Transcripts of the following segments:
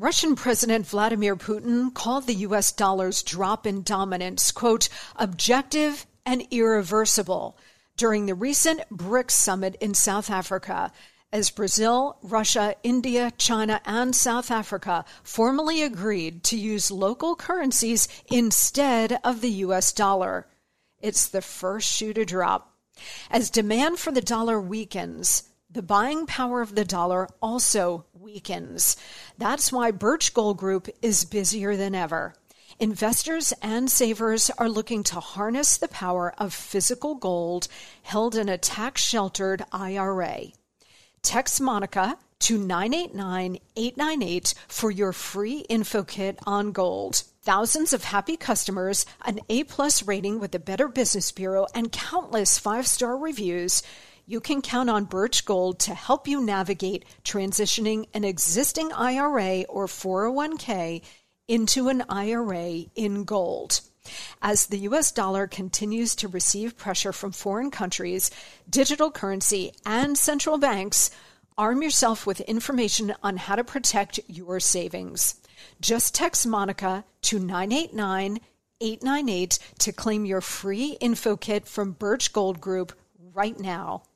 Russian President Vladimir Putin called the U.S. dollar's drop in dominance, quote, objective and irreversible during the recent BRICS summit in South Africa, as Brazil, Russia, India, China, and South Africa formally agreed to use local currencies instead of the U.S. dollar. It's the first shoe to drop. As demand for the dollar weakens, the buying power of the dollar also weakens. That's why Birch Gold Group is busier than ever. Investors and savers are looking to harness the power of physical gold held in a tax-sheltered IRA. Text Monica to 989-898 for your free info kit on gold. Thousands of happy customers, an A+ rating with the Better Business Bureau, and countless 5-star reviews. You can count on Birch Gold to help you navigate transitioning an existing IRA or 401k into an IRA in gold. As the U.S. dollar continues to receive pressure from foreign countries, digital currency, and central banks, arm yourself with information on how to protect your savings. Just text Monica to 989-898 to claim your free info kit from Birch Gold Group right now.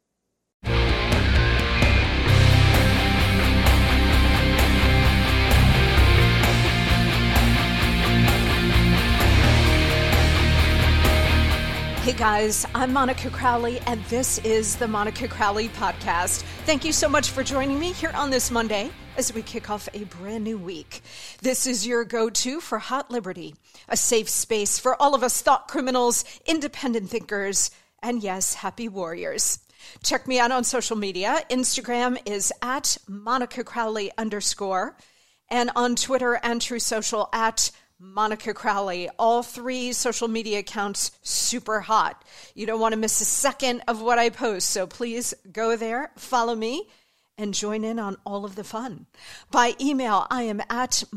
Hey guys, I'm Monica Crowley, and this is the Monica Crowley Podcast. Thank you so much for joining me here on this Monday as we kick off a brand new week. This is your go-to for Hot Liberty, a safe space for all of us thought criminals, independent thinkers, and yes, happy warriors. Check me out on social media. Instagram is at Monica Crowley _, and on Twitter and True Social at Monica Crowley. All 3 social media accounts super hot. You don't want to miss a second of what I post, so please go there, follow me, and join in on all of the fun. By email, I am at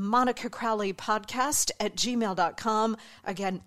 monicacrowleypodcast@gmail.com. Again,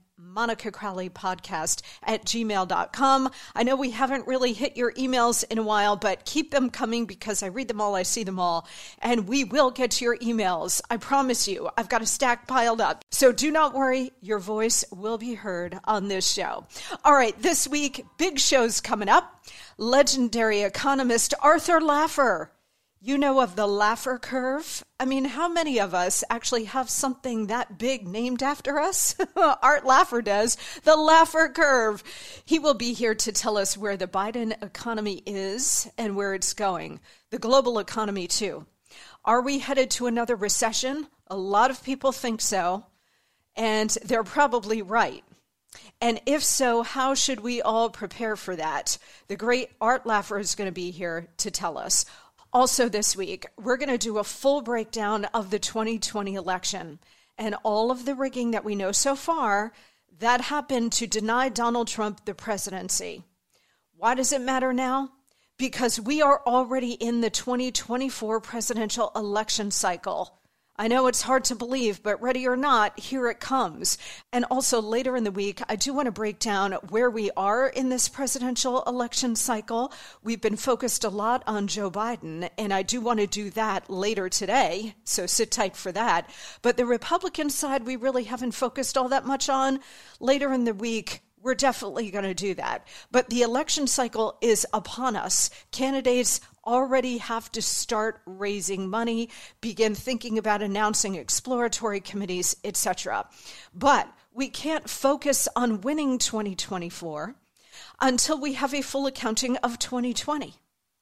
monicacrowleypodcast@gmail.com. I know we haven't really hit your emails in a while, but keep them coming because I read them all, I see them all, and we will get to your emails. I promise you, I've got a stack piled up. So do not worry, your voice will be heard on this show. All right, this week, big shows coming up. Legendary economist Arthur Laffer. You know of the Laffer curve? I mean, how many of us actually have something that big named after us? Art Laffer does. The Laffer curve. He will be here to tell us where the Biden economy is and where it's going. The global economy, too. Are we headed to another recession? A lot of people think so, and they're probably right. And if so, how should we all prepare for that? The great Art Laffer is going to be here to tell us. Also this week, we're going to do a full breakdown of the 2020 election and all of the rigging that we know so far that happened to deny Donald Trump the presidency. Why does it matter now? Because we are already in the 2024 presidential election cycle. I know it's hard to believe, but ready or not, here it comes. And also later in the week, I do want to break down where we are in this presidential election cycle. We've been focused a lot on Joe Biden, and I do want to do that later today, so sit tight for that. But the Republican side, we really haven't focused all that much on. Later in the week, we're definitely going to do that. But the election cycle is upon us. Candidates already have to start raising money, begin thinking about announcing exploratory committees, etc. But we can't focus on winning 2024 until we have a full accounting of 2020.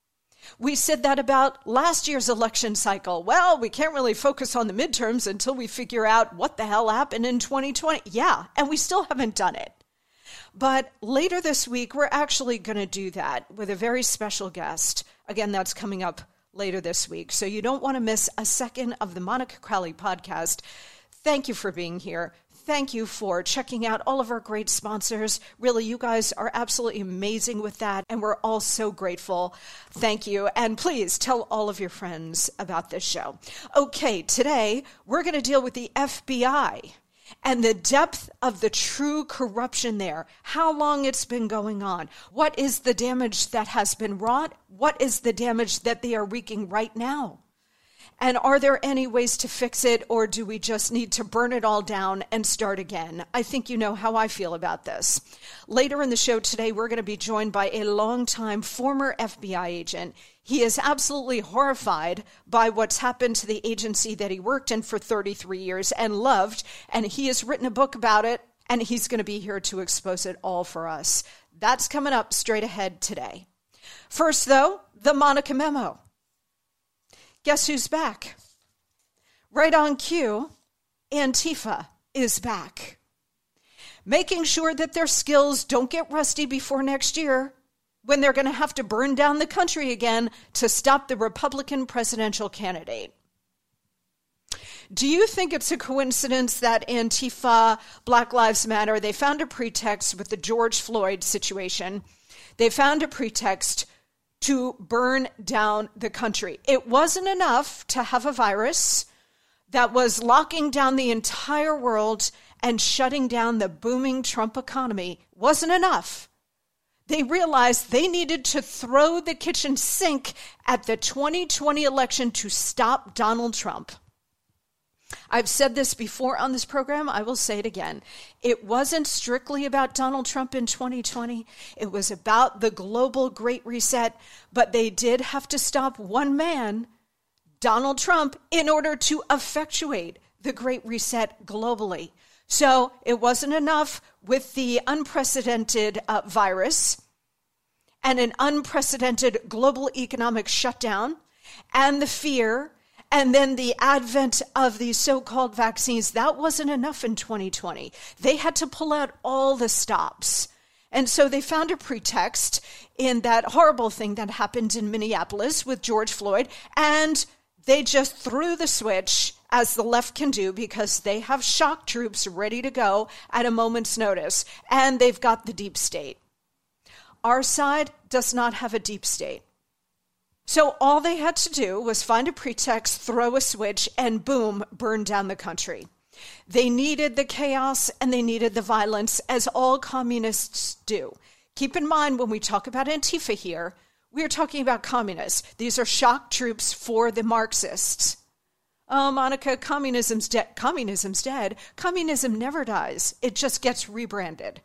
We said that about last year's election cycle. Well, we can't really focus on the midterms until we figure out what the hell happened in 2020. Yeah, and we still haven't done it. But later this week, we're actually going to do that with a very special guest. Again, that's coming up later this week. So you don't want to miss a second of the Monica Crowley Podcast. Thank you for being here. Thank you for checking out all of our great sponsors. Really, you guys are absolutely amazing with that, and we're all so grateful. Thank you. And please tell all of your friends about this show. Okay, today we're going to deal with the FBI and the depth of the true corruption there, how long it's been going on, what is the damage that has been wrought, what is the damage that they are wreaking right now. And are there any ways to fix it, or do we just need to burn it all down and start again? I think you know how I feel about this. Later in the show today, we're going to be joined by a longtime former FBI agent. He is absolutely horrified by what's happened to the agency that he worked in for 33 years and loved, and he has written a book about it, and he's going to be here to expose it all for us. That's coming up straight ahead today. First, though, the Monica Memo. Guess who's back? Right on cue, Antifa is back. Making sure that their skills don't get rusty before next year when they're going to have to burn down the country again to stop the Republican presidential candidate. Do you think it's a coincidence that Antifa, Black Lives Matter, they found a pretext with the George Floyd situation? They found a pretext to burn down the country. It wasn't enough to have a virus that was locking down the entire world and shutting down the booming Trump economy. Wasn't enough. They realized they needed to throw the kitchen sink at the 2020 election to stop Donald Trump. I've said this before on this program. I will say it again. It wasn't strictly about Donald Trump in 2020. It was about the global Great Reset, but they did have to stop one man, Donald Trump, in order to effectuate the Great Reset globally. So it wasn't enough with the unprecedented virus and an unprecedented global economic shutdown and the fear and then the advent of these so-called vaccines. That wasn't enough in 2020. They had to pull out all the stops. And so they found a pretext in that horrible thing that happened in Minneapolis with George Floyd, and they just threw the switch, as the left can do, because they have shock troops ready to go at a moment's notice, and they've got the deep state. Our side does not have a deep state. So all they had to do was find a pretext, throw a switch, and boom, burn down the country. They needed the chaos and they needed the violence, as all communists do. Keep in mind, when we talk about Antifa here, we are talking about communists. These are shock troops for the Marxists. Oh, Monica, communism's dead. Communism's dead. Communism never dies. It just gets rebranded.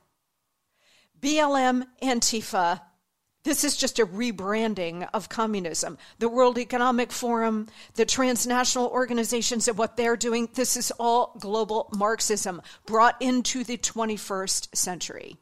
BLM, Antifa, this is just a rebranding of communism. The World Economic Forum, the transnational organizations and what they're doing, this is all global Marxism brought into the 21st century.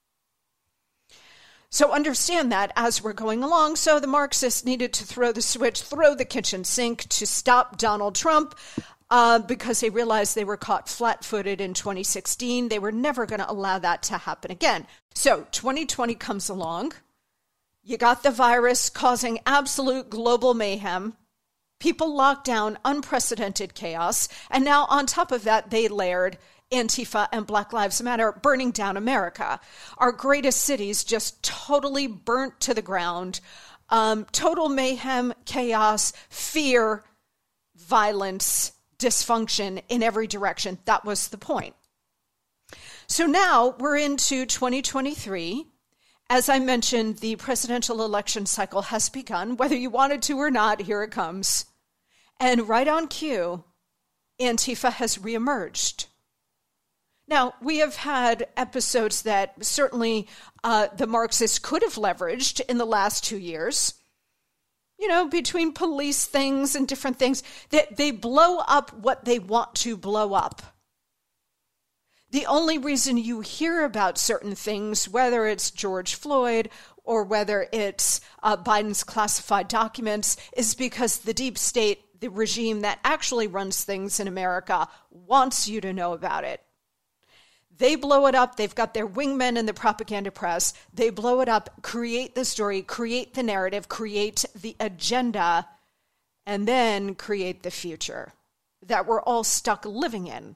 So understand that as we're going along. So the Marxists needed to throw the switch, throw the kitchen sink to stop Donald Trump because they realized they were caught flat-footed in 2016. They were never going to allow that to happen again. So 2020 comes along. You got the virus causing absolute global mayhem. People locked down, unprecedented chaos. And now on top of that, they layered Antifa and Black Lives Matter burning down America. Our greatest cities just totally burnt to the ground. Total mayhem, chaos, fear, violence, dysfunction in every direction. That was the point. So now we're into 2023. As I mentioned, the presidential election cycle has begun. Whether you wanted to or not, here it comes. And right on cue, Antifa has reemerged. Now, we have had episodes that certainly the Marxists could have leveraged in the last 2 years. You know, between police things and different things, that they blow up what they want to blow up. The only reason you hear about certain things, whether it's George Floyd or whether it's Biden's classified documents, is because the deep state, the regime that actually runs things in America, wants you to know about it. They blow it up. They've got their wingmen in the propaganda press. They blow it up, create the story, create the narrative, create the agenda, and then create the future that we're all stuck living in.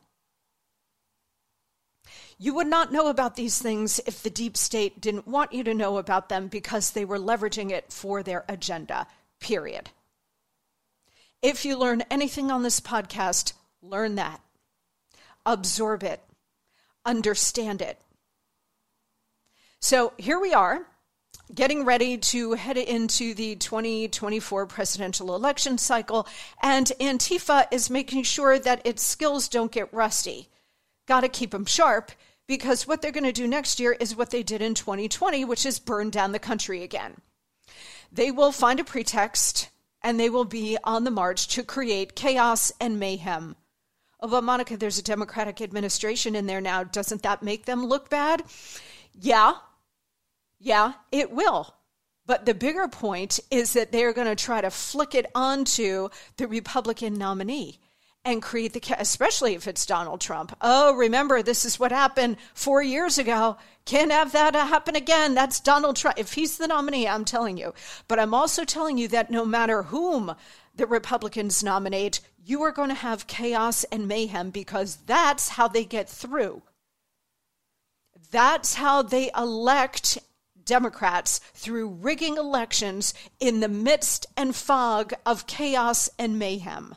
You would not know about these things if the deep state didn't want you to know about them because they were leveraging it for their agenda, period. If you learn anything on this podcast, learn that. Absorb it. Understand it. So here we are. getting ready to head into the 2024 presidential election cycle, and Antifa is making sure that its skills don't get rusty. Got to keep them sharp, because what they're going to do next year is what they did in 2020, which is burn down the country again. They will find a pretext, and they will be on the march to create chaos and mayhem. Oh, but Monica, there's a Democratic administration in there now. Doesn't that make them look bad? Yeah, it will. But the bigger point is that they're going to try to flick it onto the Republican nominee and create especially if it's Donald Trump. Oh, remember, this is what happened 4 years ago. Can't have that happen again. That's Donald Trump. If he's the nominee, I'm telling you. But I'm also telling you that no matter whom the Republicans nominate, you are going to have chaos and mayhem, because that's how they get through. That's how they elect Democrats, through rigging elections in the midst and fog of chaos and mayhem.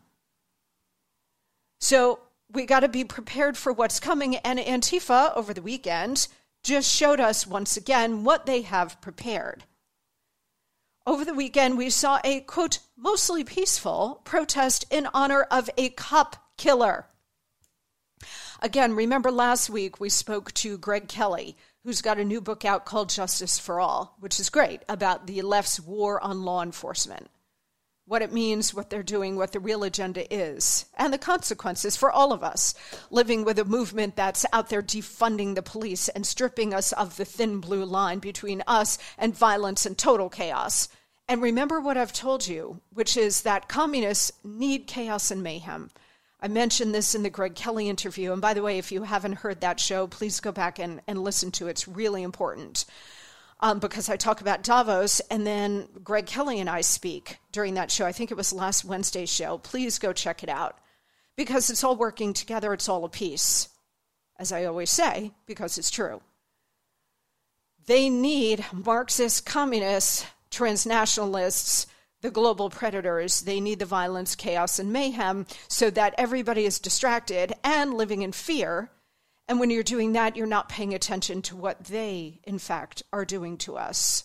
So we got to be prepared for what's coming. And Antifa over the weekend just showed us once again what they have prepared. Over the weekend, we saw a, quote, mostly peaceful protest in honor of a cop killer. Again, remember last week we spoke to Greg Kelly, who's got a new book out called Justice for All, which is great, about the left's war on law enforcement. What it means, what they're doing, what the real agenda is, and the consequences for all of us living with a movement that's out there defunding the police and stripping us of the thin blue line between us and violence and total chaos. And remember what I've told you, which is that communists need chaos and mayhem. I mentioned this in the Greg Kelly interview. And by the way, if you haven't heard that show, please go back and listen to it. It's really important. Because I talk about Davos, and then Greg Kelly and I speak during that show. I think it was last Wednesday's show. Please go check it out, because it's all working together. It's all a piece, as I always say, because it's true. They need Marxist, communists, transnationalists, the global predators. They need the violence, chaos, and mayhem so that everybody is distracted and living in fear. And when you're doing that, you're not paying attention to what they, in fact, are doing to us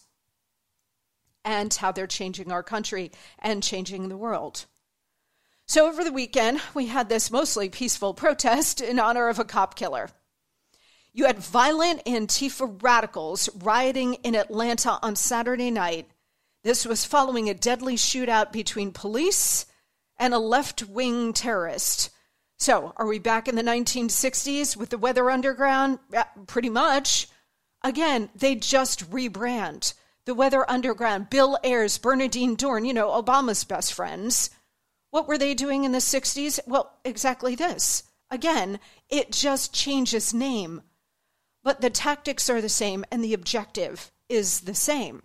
and how they're changing our country and changing the world. So over the weekend, we had this mostly peaceful protest in honor of a cop killer. You had violent Antifa radicals rioting in Atlanta on Saturday night. This was following a deadly shootout between police and a left-wing terrorist. So, are we back in the 1960s with the Weather Underground? Pretty much. Again, they just rebrand. The Weather Underground, Bill Ayers, Bernardine Dohrn, Obama's best friends. What were they doing in the 60s? Well, exactly this. Again, it just changes name. But the tactics are the same and the objective is the same.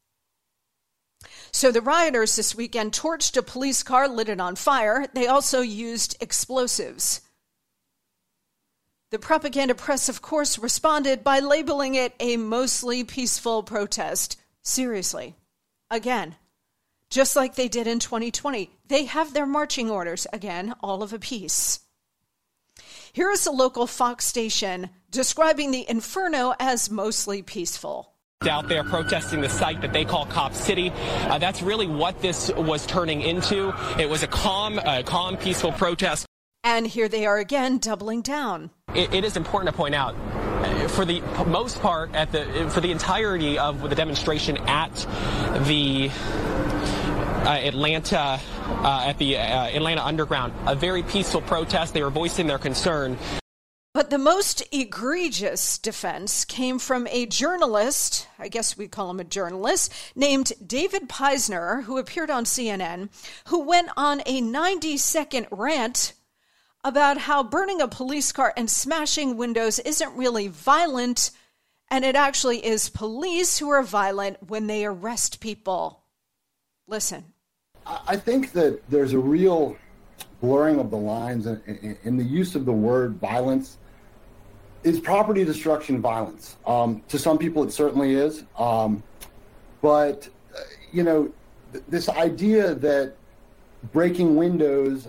So the rioters this weekend torched a police car, lit it on fire. They also used explosives. The propaganda press, of course, responded by labeling it a mostly peaceful protest. Seriously. Again, just like they did in 2020, they have their marching orders, again, all of a piece. Here is a local Fox station describing the inferno as mostly peaceful. Out there protesting the site that they call Cop City. That's really what this was turning into. It was a calm, peaceful protest. And here they are again, doubling down. It is important to point out, for the most part, for the entirety of the demonstration at the Atlanta Underground, a very peaceful protest. They were voicing their concern. But the most egregious defense came from a journalist, I guess we call him a journalist, named David Peisner, who appeared on CNN, who went on a 90-second rant about how burning a police car and smashing windows isn't really violent, and it actually is police who are violent when they arrest people. Listen. I think that there's a real blurring of the lines in the use of the word violence. Is property destruction violence? To some people, it certainly is. But this idea that breaking windows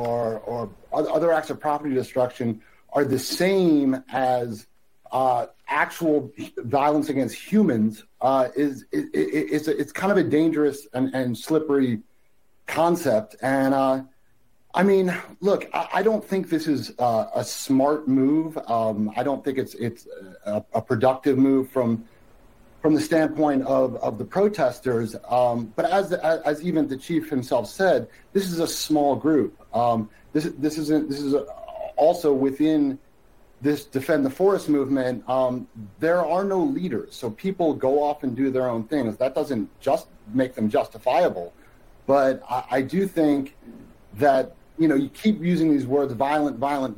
or other acts of property destruction are the same as actual violence against humans it's kind of a dangerous and slippery concept. And I mean, look, I don't think this is a smart move. I don't think it's a productive move from the standpoint of the protesters. But as even the chief himself said, this is a small group. This is also within this Defend the Forest movement. There are no leaders, so people go off and do their own things. That doesn't just make them justifiable, but I do think that, you know, you keep using these words, violent,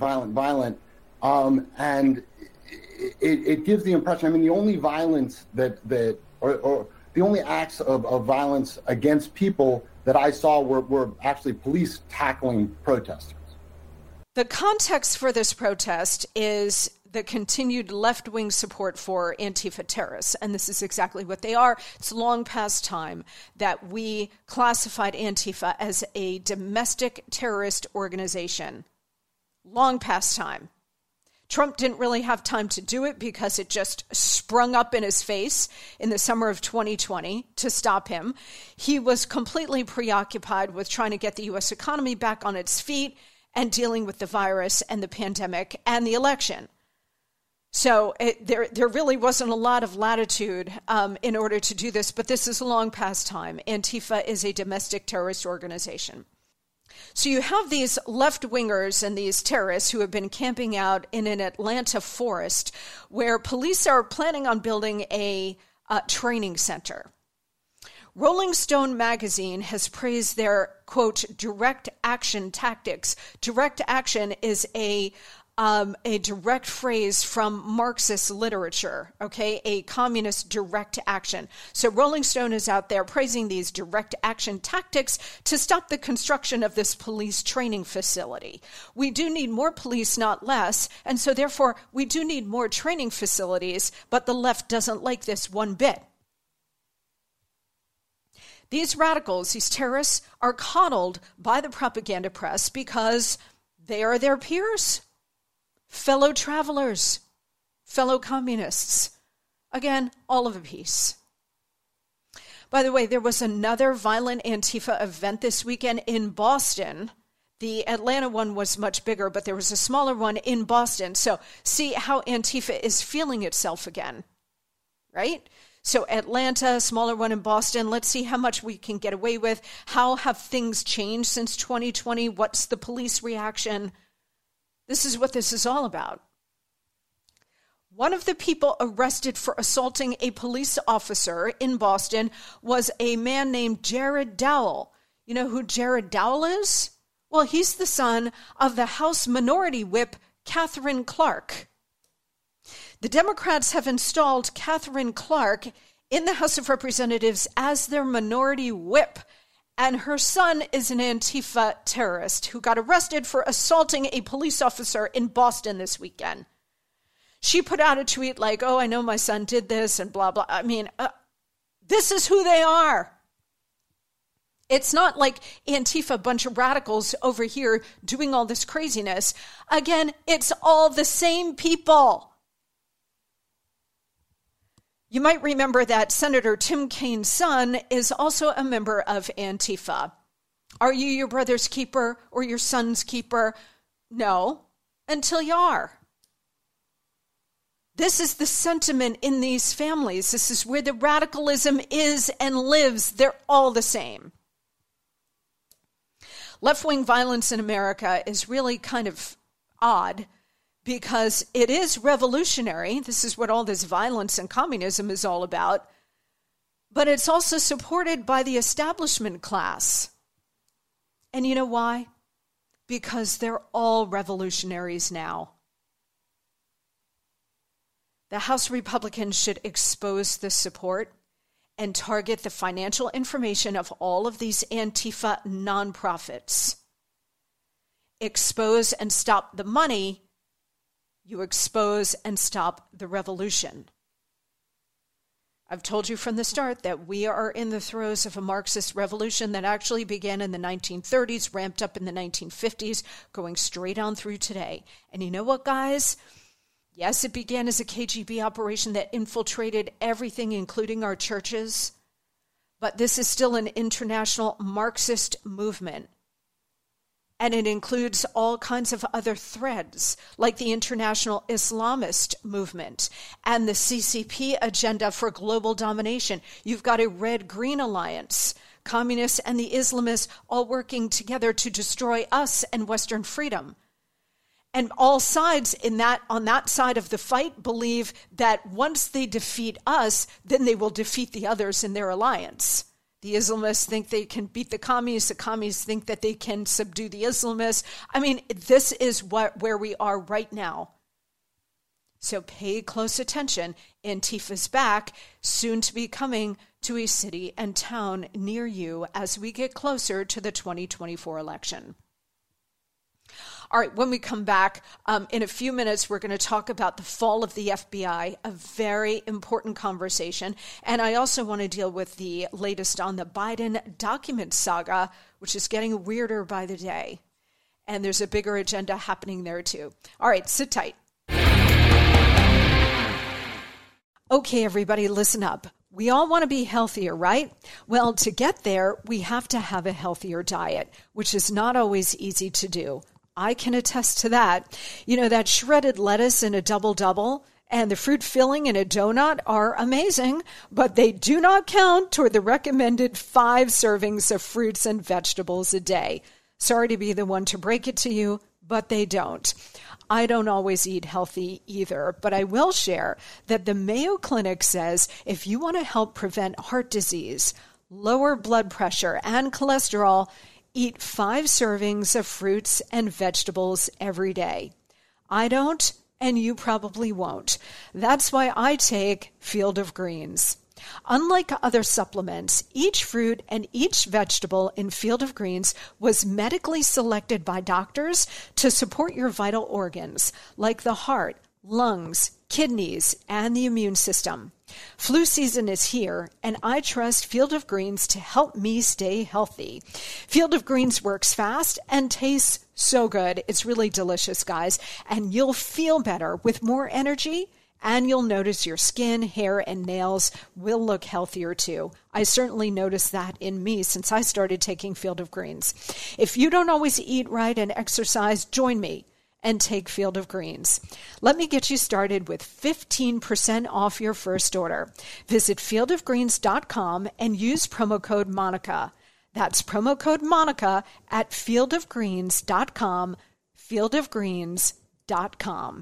and it gives the impression, I mean, the only violence or the only acts of violence against people that I saw were actually police tackling protesters. The context for this protest is the continued left-wing support for Antifa terrorists, and this is exactly what they are. It's long past time that we classified Antifa as a domestic terrorist organization. Long past time. Trump didn't really have time to do it because it just sprung up in his face in the summer of 2020 to stop him. He was completely preoccupied with trying to get the U.S. economy back on its feet and dealing with the virus and the pandemic and the election. So there really wasn't a lot of latitude in order to do this, but this is a long past time. Antifa is a domestic terrorist organization. So you have these left-wingers and these terrorists who have been camping out in an Atlanta forest where police are planning on building a training center. Rolling Stone magazine has praised their, quote, direct action tactics. Direct action is a direct phrase from Marxist literature, okay? A communist direct action. So Rolling Stone is out there praising these direct action tactics to stop the construction of this police training facility. We do need more police, not less, and so therefore we do need more training facilities, but the left doesn't like this one bit. These radicals, these terrorists, are coddled by the propaganda press because they are their peers, fellow travelers, fellow communists. Again, all of a piece. By the way, there was another violent Antifa event this weekend in Boston. The Atlanta one was much bigger, but there was a smaller one in Boston. So see how Antifa is feeling itself again, right? So Atlanta, smaller one in Boston. Let's see how much we can get away with. How have things changed since 2020? What's the police reaction? This is what this is all about. One of the people arrested for assaulting a police officer in Boston was a man named Jared Dowell. You know who Jared Dowell is? Well, he's the son of the House Minority Whip, Catherine Clark. The Democrats have installed Catherine Clark in the House of Representatives as their minority whip, and her son is an Antifa terrorist who got arrested for assaulting a police officer in Boston this weekend. She put out a tweet like, oh, I know my son did this and blah, blah. I mean, this is who they are. It's not like Antifa, a bunch of radicals over here doing all this craziness. Again, it's all the same people. You might remember that Senator Tim Kaine's son is also a member of Antifa. Are you your brother's keeper or your son's keeper? No, until you are. This is the sentiment in these families. This is where the radicalism is and lives. They're all the same. Left-wing violence in America is really kind of odd, because it is revolutionary. This is what all this violence and communism is all about. But it's also supported by the establishment class. And you know why? Because they're all revolutionaries now. The House Republicans should expose this support and target the financial information of all of these Antifa nonprofits. Expose and stop the money. You expose and stop the revolution. I've told you from the start that we are in the throes of a Marxist revolution that actually began in the 1930s, ramped up in the 1950s, going straight on through today. And you know what, guys? Yes, it began as a KGB operation that infiltrated everything, including our churches. But this is still an international Marxist movement. And it includes all kinds of other threads, like the international Islamist movement and the CCP agenda for global domination. You've got a red-green alliance, communists and the Islamists all working together to destroy us and Western freedom. And all sides on that side of the fight believe that once they defeat us, then they will defeat the others in their alliance. The Islamists think they can beat the communists think that they can subdue the Islamists. I mean, this is where we are right now. So pay close attention. Antifa's back, soon to be coming to a city and town near you as we get closer to the 2024 election. All right, when we come back, in a few minutes, we're going to talk about the fall of the FBI, a very important conversation. And I also want to deal with the latest on the Biden document saga, which is getting weirder by the day. And there's a bigger agenda happening there, too. All right, sit tight. Okay, everybody, listen up. We all want to be healthier, right? Well, to get there, we have to have a healthier diet, which is not always easy to do. I can attest to that. You know, that shredded lettuce in a double-double and the fruit filling in a donut are amazing, but they do not count toward the recommended 5 servings of fruits and vegetables a day. Sorry to be the one to break it to you, but they don't. I don't always eat healthy either, but I will share that the Mayo Clinic says if you want to help prevent heart disease, lower blood pressure, and cholesterol, eat 5 servings of fruits and vegetables every day. I don't, and you probably won't. That's why I take Field of Greens. Unlike other supplements, each fruit and each vegetable in Field of Greens was medically selected by doctors to support your vital organs, like the heart, lungs, kidneys, and the immune system. Flu season is here, and I trust Field of Greens to help me stay healthy. Field of Greens works fast and tastes so good. It's really delicious, guys, and you'll feel better with more energy, and you'll notice your skin, hair, and nails will look healthier too. I certainly noticed that in me since I started taking Field of Greens. If you don't always eat right and exercise, join me and take Field of Greens. Let me get you started with 15% off your first order. Visit fieldofgreens.com and use promo code Monica. That's promo code Monica at fieldofgreens.com, fieldofgreens.com.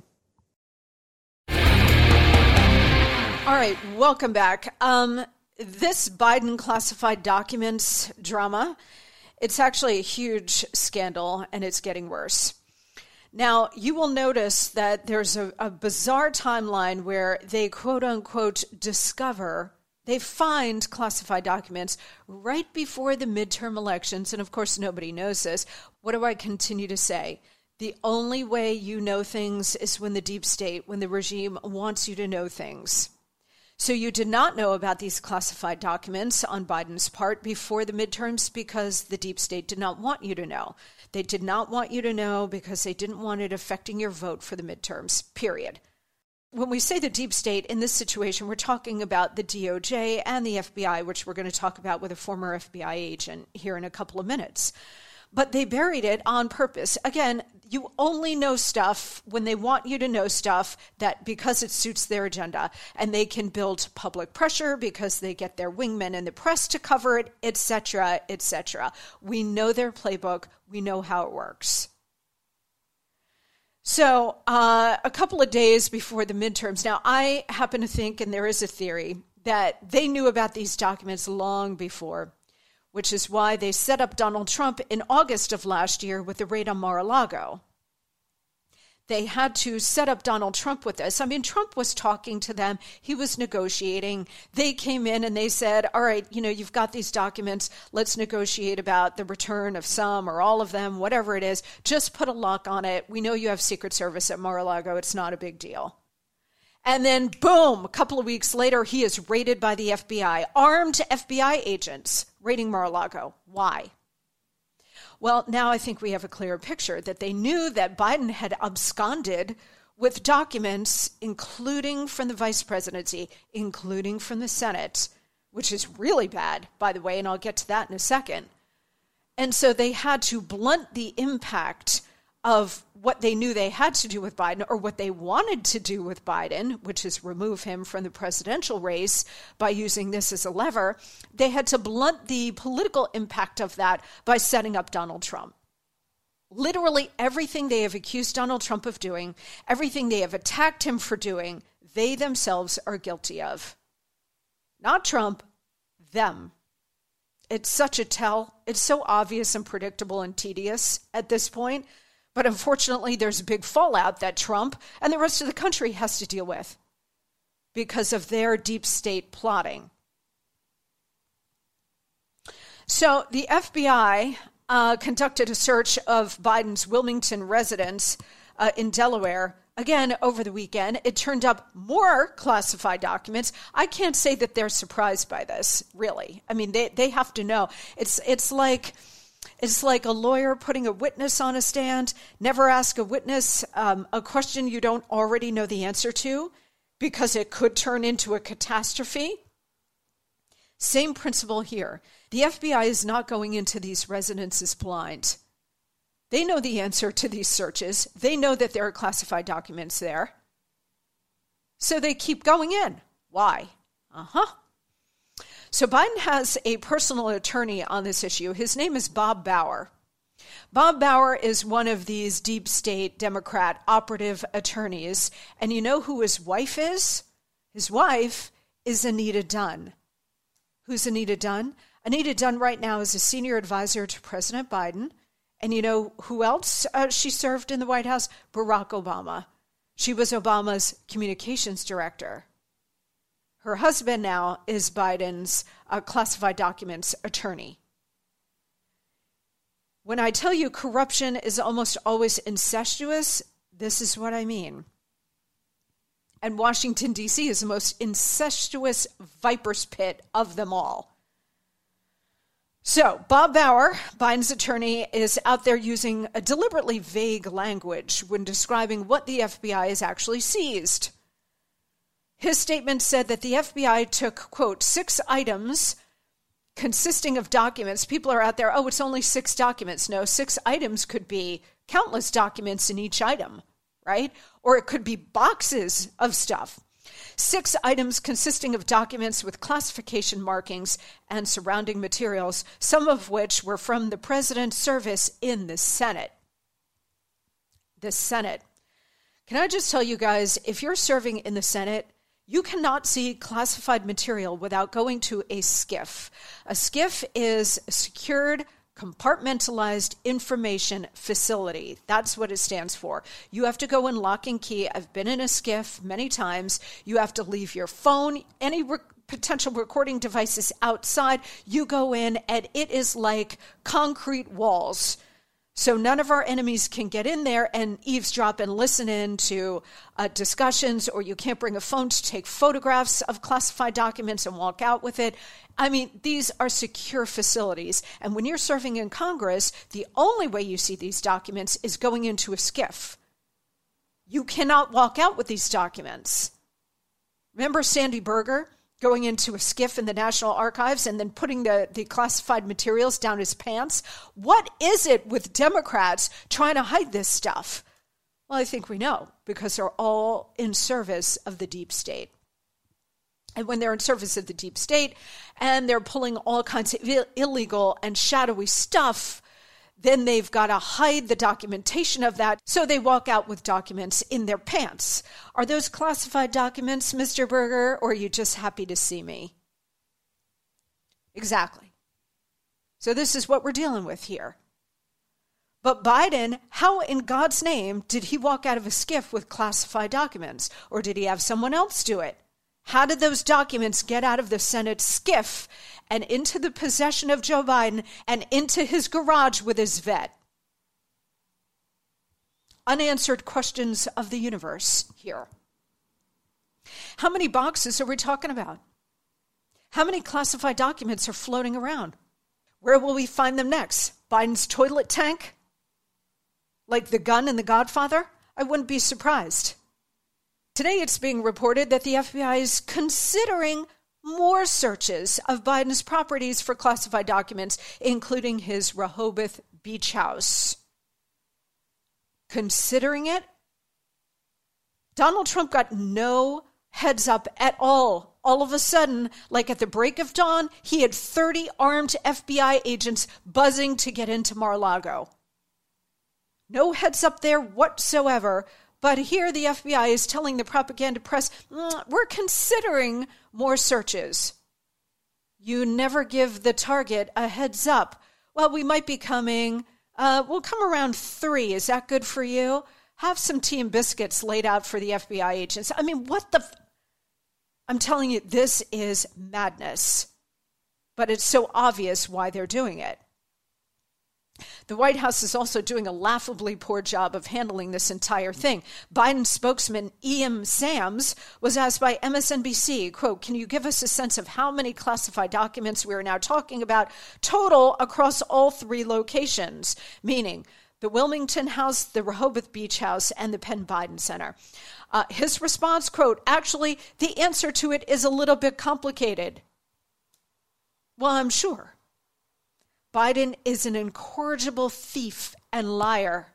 All right, welcome back. This Biden classified documents drama, it's actually a huge scandal, and it's getting worse. Now, you will notice that there's a bizarre timeline where they quote-unquote they find classified documents right before the midterm elections. And of course, nobody knows this. What do I continue to say? The only way you know things is when the deep state, when the regime wants you to know things. So you did not know about these classified documents on Biden's part before the midterms because the deep state did not want you to know. They did not want you to know because they didn't want it affecting your vote for the midterms, period. When we say the deep state in this situation, we're talking about the DOJ and the FBI, which we're going to talk about with a former FBI agent here in a couple of minutes. But they buried it on purpose. Again, you only know stuff when they want you to know stuff that because it suits their agenda, and they can build public pressure because they get their wingmen in the press to cover it, etc., etc. We know their playbook. We know how it works. So a couple of days before the midterms, now I happen to think, and there is a theory, that they knew about these documents long before, which is why they set up Donald Trump in August of last year with the raid on Mar-a-Lago. They had to set up Donald Trump with this. I mean, Trump was talking to them. He was negotiating. They came in and they said, all right, you've got these documents. Let's negotiate about the return of some or all of them, whatever it is. Just put a lock on it. We know you have Secret Service at Mar-a-Lago. It's not a big deal. And then, boom, a couple of weeks later, he is raided by the FBI. Armed FBI agents raiding Mar-a-Lago. Why? Well, now I think we have a clearer picture that they knew that Biden had absconded with documents, including from the vice presidency, including from the Senate, which is really bad, by the way, and I'll get to that in a second. And so they had to blunt the impact of what they knew they had to do with Biden, or what they wanted to do with Biden, which is remove him from the presidential race by using this as a lever. They had to blunt the political impact of that by setting up Donald Trump. Literally everything they have accused Donald Trump of doing, everything they have attacked him for doing, they themselves are guilty of. Not Trump, them. It's such a tell. It's so obvious and predictable and tedious at this point. But unfortunately, there's a big fallout that Trump and the rest of the country has to deal with because of their deep state plotting. So the FBI conducted a search of Biden's Wilmington residence in Delaware. Again, over the weekend, it turned up more classified documents. I can't say that they're surprised by this, really. I mean, they have to know. It's like a lawyer putting a witness on a stand. Never ask a witness a question you don't already know the answer to, because it could turn into a catastrophe. Same principle here. The FBI is not going into these residences blind. They know the answer to these searches. They know that there are classified documents there. So they keep going in. Why? So Biden has a personal attorney on this issue. His name is Bob Bauer. Bob Bauer is one of these deep state Democrat operative attorneys. And you know who his wife is? His wife is Anita Dunn. Who's Anita Dunn? Anita Dunn right now is a senior advisor to President Biden. And you know who else she served in the White House? Barack Obama. She was Obama's communications director. Her husband now is Biden's classified documents attorney. When I tell you corruption is almost always incestuous, this is what I mean. And Washington, D.C. is the most incestuous viper's pit of them all. So Bob Bauer, Biden's attorney, is out there using a deliberately vague language when describing what the FBI has actually seized. His statement said that the FBI took, quote, 6 items consisting of documents. People are out there, oh, it's only 6 documents. No, 6 items could be countless documents in each item, right? Or it could be boxes of stuff. 6 items consisting of documents with classification markings and surrounding materials, some of which were from the president's service in the Senate. The Senate. Can I just tell you guys, if you're serving in the Senate, you cannot see classified material without going to a SCIF. A SCIF is a secured, compartmentalized information facility. That's what it stands for. You have to go in lock and key. I've been in a SCIF many times. You have to leave your phone, any potential recording devices outside. You go in and it is like concrete walls. So none of our enemies can get in there and eavesdrop and listen in to discussions, or you can't bring a phone to take photographs of classified documents and walk out with it. I mean, these are secure facilities. And when you're serving in Congress, the only way you see these documents is going into a SCIF. You cannot walk out with these documents. Remember Sandy Berger going into a SCIF in the National Archives and then putting the classified materials down his pants? What is it with Democrats trying to hide this stuff? Well, I think we know, because they're all in service of the deep state. And when they're in service of the deep state and they're pulling all kinds of illegal and shadowy stuff, then they've got to hide the documentation of that, so they walk out with documents in their pants. Are those classified documents, Mr. Berger, or are you just happy to see me? Exactly. So this is what we're dealing with here. But Biden, how in God's name did he walk out of a SCIF with classified documents? Or did he have someone else do it? How did those documents get out of the Senate SCIF and into the possession of Joe Biden and into his garage with his vet? Unanswered questions of the universe here. How many boxes are we talking about? How many classified documents are floating around? Where will we find them next? Biden's toilet tank? Like the gun in The Godfather? I wouldn't be surprised. Today, it's being reported that the FBI is considering more searches of Biden's properties for classified documents, including his Rehoboth beach house. Considering it? Donald Trump got no heads up at all. All of a sudden, like at the break of dawn, he had 30 armed FBI agents buzzing to get into Mar-a-Lago. No heads up there whatsoever. But here the FBI is telling the propaganda press, we're considering more searches. You never give the target a heads up. Well, we might be coming. We'll come around 3. Is that good for you? Have some tea and biscuits laid out for the FBI agents. I mean, I'm telling you, this is madness. But it's so obvious why they're doing it. The White House is also doing a laughably poor job of handling this entire thing. Biden spokesman E.M. Sams was asked by MSNBC, quote, "Can you give us a sense of how many classified documents we are now talking about total across all 3 locations?" Meaning the Wilmington House, the Rehoboth Beach House, and the Penn Biden Center. His response, quote, "Actually, the answer to it is a little bit complicated." Well, I'm sure. Biden is an incorrigible thief and liar.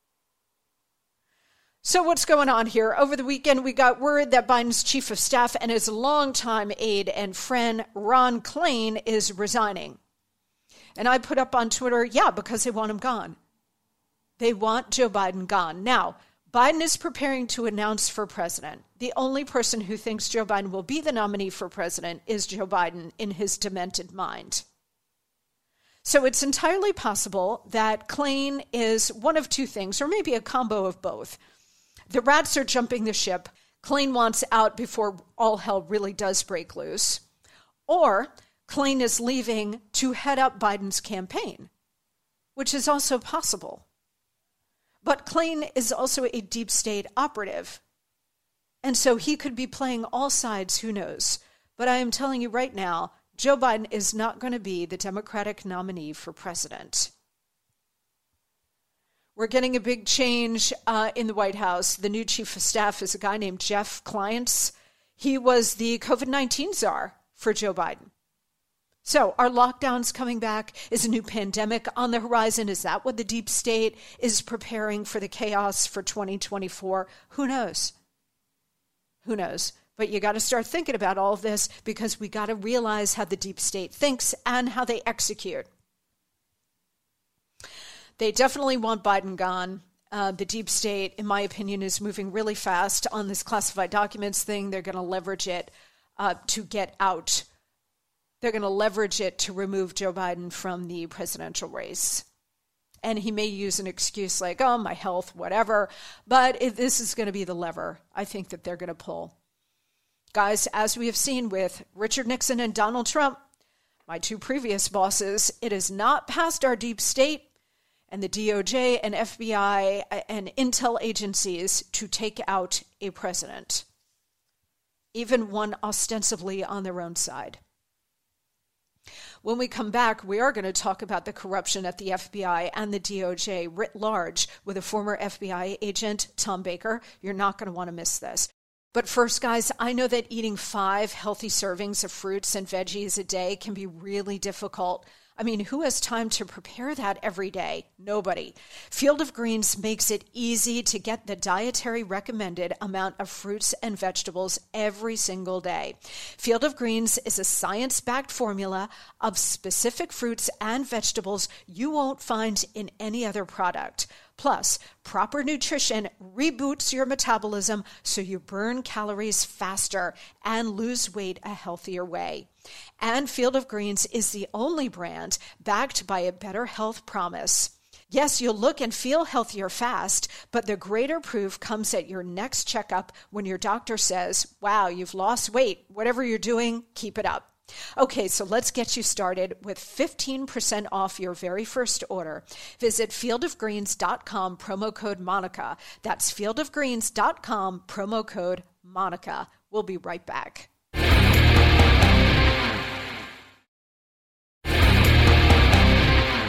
So what's going on here? Over the weekend, we got word that Biden's chief of staff and his longtime aide and friend, Ron Klain, is resigning. And I put up on Twitter, yeah, because they want him gone. They want Joe Biden gone. Now, Biden is preparing to announce for president. The only person who thinks Joe Biden will be the nominee for president is Joe Biden in his demented mind. So it's entirely possible that Klain is one of 2 things, or maybe a combo of both. The rats are jumping the ship. Klain wants out before all hell really does break loose. Or Klain is leaving to head up Biden's campaign, which is also possible. But Klain is also a deep state operative. And so he could be playing all sides, who knows. But I am telling you right now, Joe Biden is not going to be the Democratic nominee for president. We're getting a big change in the White House. The new chief of staff is a guy named Jeff Kliantz. He was the COVID-19 czar for Joe Biden. So are lockdowns coming back? Is a new pandemic on the horizon? Is that what the deep state is preparing for the chaos for 2024? Who knows? Who knows? But you got to start thinking about all of this because we got to realize how the deep state thinks and how they execute. They definitely want Biden gone. The deep state, in my opinion, is moving really fast on this classified documents thing. They're going to leverage it to get out. They're going to leverage it to remove Joe Biden from the presidential race. And he may use an excuse like, oh, my health, whatever. But this is going to be the lever I think that they're going to pull. Guys, as we have seen with Richard Nixon and Donald Trump, my 2 previous bosses, it is not past our deep state and the DOJ and FBI and intel agencies to take out a president, even one ostensibly on their own side. When we come back, we are going to talk about the corruption at the FBI and the DOJ writ large with a former FBI agent, Tom Baker. You're not going to want to miss this. But first, guys, I know that eating 5 healthy servings of fruits and veggies a day can be really difficult. I mean, who has time to prepare that every day? Nobody. Field of Greens makes it easy to get the dietary recommended amount of fruits and vegetables every single day. Field of Greens is a science-backed formula of specific fruits and vegetables you won't find in any other product. Plus, proper nutrition reboots your metabolism so you burn calories faster and lose weight a healthier way. And Field of Greens is the only brand backed by a better health promise. Yes, you'll look and feel healthier fast, but the greater proof comes at your next checkup when your doctor says, wow, you've lost weight. Whatever you're doing, keep it up. Okay, so let's get you started with 15% off your very first order. Visit fieldofgreens.com, promo code Monica. That's fieldofgreens.com, promo code Monica. We'll be right back.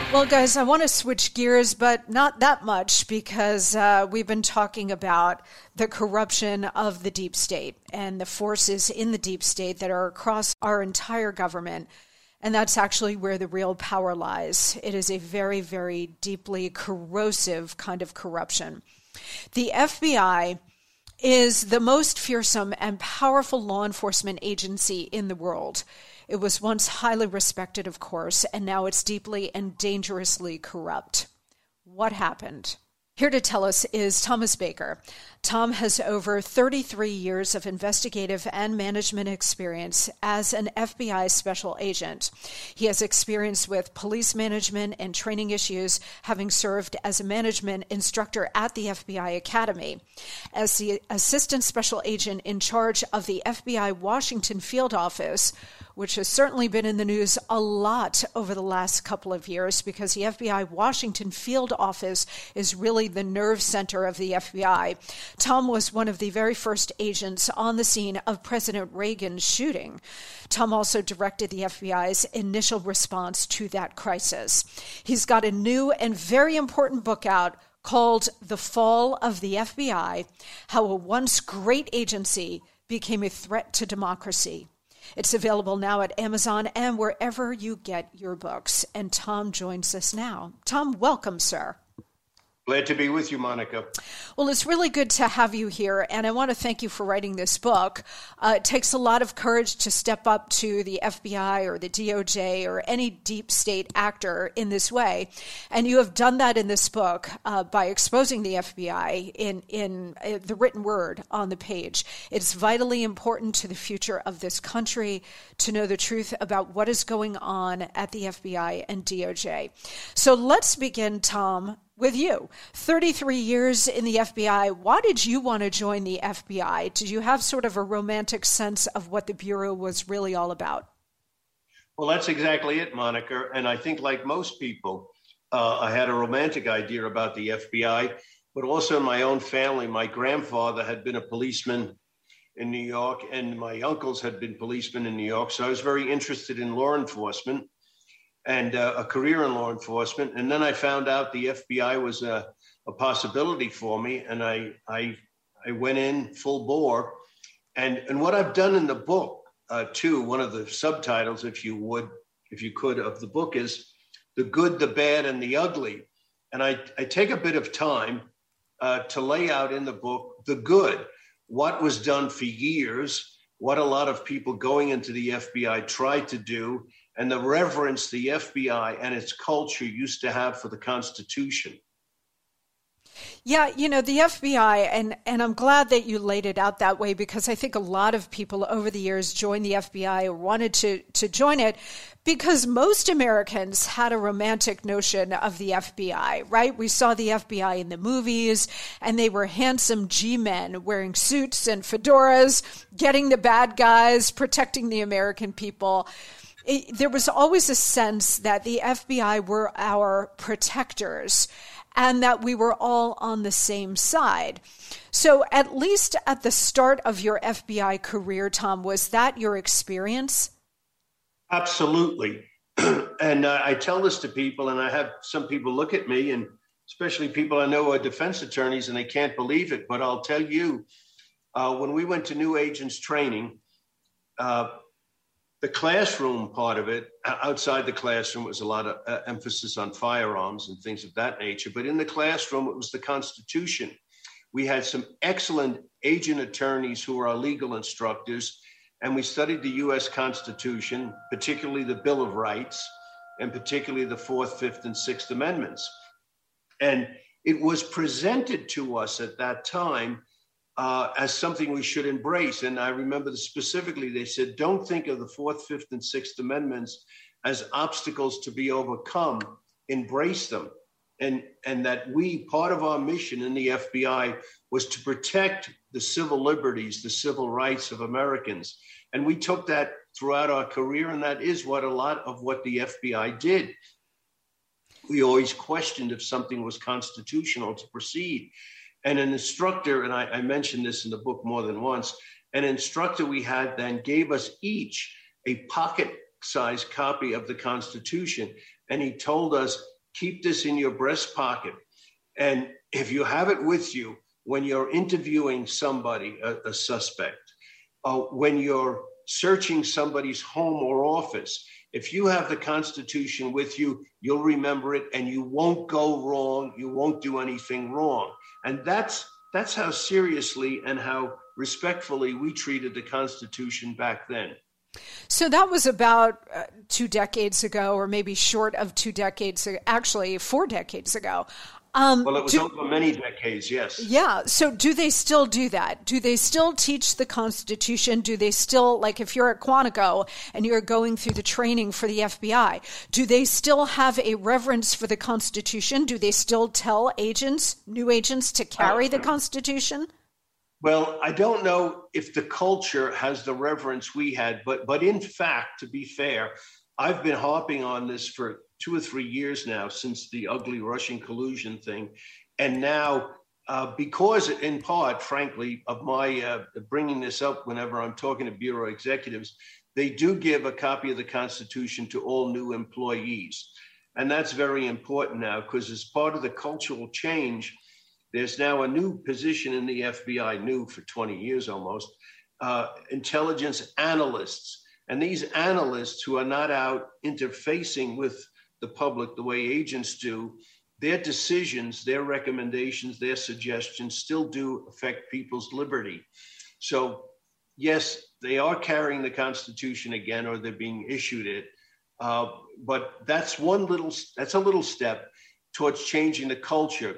Well, guys, I want to switch gears, but not that much, because we've been talking about the corruption of the deep state and the forces in the deep state that are across our entire government. And that's actually where the real power lies. It is a very, very deeply corrosive kind of corruption. The FBI is the most fearsome and powerful law enforcement agency in the world. It was once highly respected, of course, and now it's deeply and dangerously corrupt. What happened? Here to tell us is Thomas Baker. Tom has over 33 years of investigative and management experience as an FBI special agent. He has experience with police management and training issues, having served as a management instructor at the FBI Academy. As the assistant special agent in charge of the FBI Washington field office, which has certainly been in the news a lot over the last couple of years, because the FBI Washington field office is really the nerve center of the FBI. Tom was one of the very first agents on the scene of President Reagan's shooting. Tom also directed the FBI's initial response to that crisis. He's got a new and very important book out called The Fall of the FBI: How a Once Great Agency Became a Threat to Democracy. It's available now at Amazon and wherever you get your books. And Tom joins us now. Tom, welcome, sir. Glad to be with you, Monica. Well, it's really good to have you here, and I want to thank you for writing this book. It takes a lot of courage to step up to the FBI or the DOJ or any deep state actor in this way, and you have done that in this book by exposing the FBI in the written word on the page. It's vitally important to the future of this country to know the truth about what is going on at the FBI and DOJ. So let's begin, Tom, with you. 33 years in the FBI. Why did you want to join the FBI? Did you have sort of a romantic sense of what the Bureau was really all about? Well, that's exactly it, Monica. And I think, like most people, I had a romantic idea about the FBI, but also in my own family. My grandfather had been a policeman in New York, and my uncles had been policemen in New York. So I was very interested in law enforcement and a career in law enforcement. And then I found out the FBI was a possibility for me. And I went in full bore. And what I've done in the book, too, one of the subtitles, if you could, of the book is The Good, the Bad, and the Ugly. And I take a bit of time to lay out in the book the good, what was done for years, what a lot of people going into the FBI tried to do, and the reverence the FBI and its culture used to have for the Constitution. Yeah, you know, the FBI, and I'm glad that you laid it out that way, because I think a lot of people over the years joined the FBI or wanted to join it because most Americans had a romantic notion of the FBI, right? We saw the FBI in the movies, and they were handsome G-men wearing suits and fedoras, getting the bad guys, protecting the American people. There was always a sense that the FBI were our protectors and that we were all on the same side. So at least at the start of your FBI career, Tom, was that your experience? Absolutely. And I tell this to people, and I have some people look at me, and especially people I know are defense attorneys, and they can't believe it. But I'll tell you, when we went to new agents training, the classroom part of it, outside the classroom, was a lot of emphasis on firearms and things of that nature. But in the classroom, it was the Constitution. We had some excellent agent attorneys who were our legal instructors, and we studied the U.S. Constitution, particularly the Bill of Rights, and particularly the 4th, 5th, and 6th Amendments. And it was presented to us at that time as something we should embrace. And I remember specifically, they said, don't think of the 4th, 5th, and 6th Amendments as obstacles to be overcome. Embrace them. And that part of our mission in the FBI was to protect the civil liberties, the civil rights of Americans. And we took that throughout our career, and that is what a lot of what the FBI did. We always questioned if something was constitutional to proceed. And an instructor, and I mentioned this in the book more than once, an instructor we had then gave us each a pocket-sized copy of the Constitution. And he told us, keep this in your breast pocket. And if you have it with you when you're interviewing somebody, a suspect, when you're searching somebody's home or office, if you have the Constitution with you, you'll remember it and you won't go wrong. You won't do anything wrong. And that's how seriously and how respectfully we treated the Constitution back then. So that was about 2 decades ago, or maybe short of 2 decades, actually 4 decades ago. Well, it was over many decades, yes. Yeah. So do they still do that? Do they still teach the Constitution? Do they still, like if you're at Quantico and you're going through the training for the FBI, do they still have a reverence for the Constitution? Do they still tell agents, new agents, to carry the Constitution? Well, I don't know if the culture has the reverence we had, but in fact, to be fair, I've been harping on this for 2 or 3 years now, since the ugly Russian collusion thing. And now, because in part, frankly, of my bringing this up whenever I'm talking to bureau executives, they do give a copy of the Constitution to all new employees. And that's very important now, because as part of the cultural change, there's now a new position in the FBI, new for 20 years almost, intelligence analysts. And these analysts who are not out interfacing with the public the way agents do, their decisions, their recommendations, their suggestions still do affect people's liberty. So yes, they are carrying the Constitution again, or they're being issued it. But that's a little step towards changing the culture.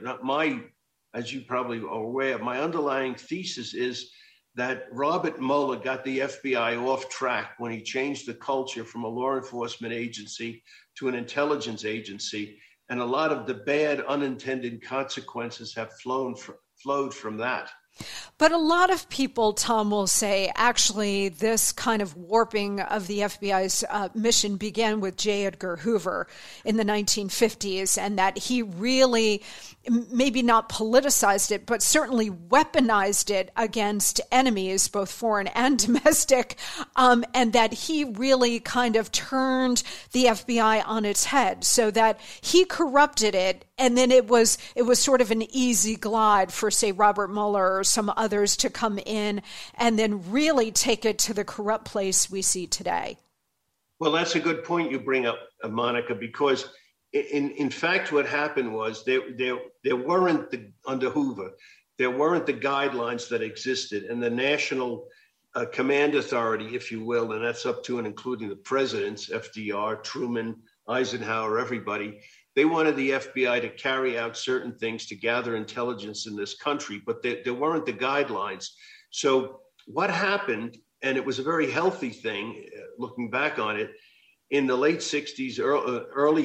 As you probably are aware, my underlying thesis is that Robert Mueller got the FBI off track when he changed the culture from a law enforcement agency to an intelligence agency. And a lot of the bad unintended consequences have flowed from that. But a lot of people, Tom, will say, actually, this kind of warping of the FBI's mission began with J. Edgar Hoover in the 1950s, and that he really, maybe not politicized it, but certainly weaponized it against enemies, both foreign and domestic, and that he really kind of turned the FBI on its head, so that he corrupted it. And then it was sort of an easy glide for, say, Robert Mueller or some others to come in and then really take it to the corrupt place we see today. Well, that's a good point you bring up, Monica, because in fact, what happened was there weren't under Hoover, there weren't the guidelines that existed, and the National Command Authority, if you will, and that's up to and including the presidents, FDR, Truman, Eisenhower, everybody. They wanted the FBI to carry out certain things to gather intelligence in this country, but there weren't the guidelines. So what happened, and it was a very healthy thing, looking back on it, in the late 60s, early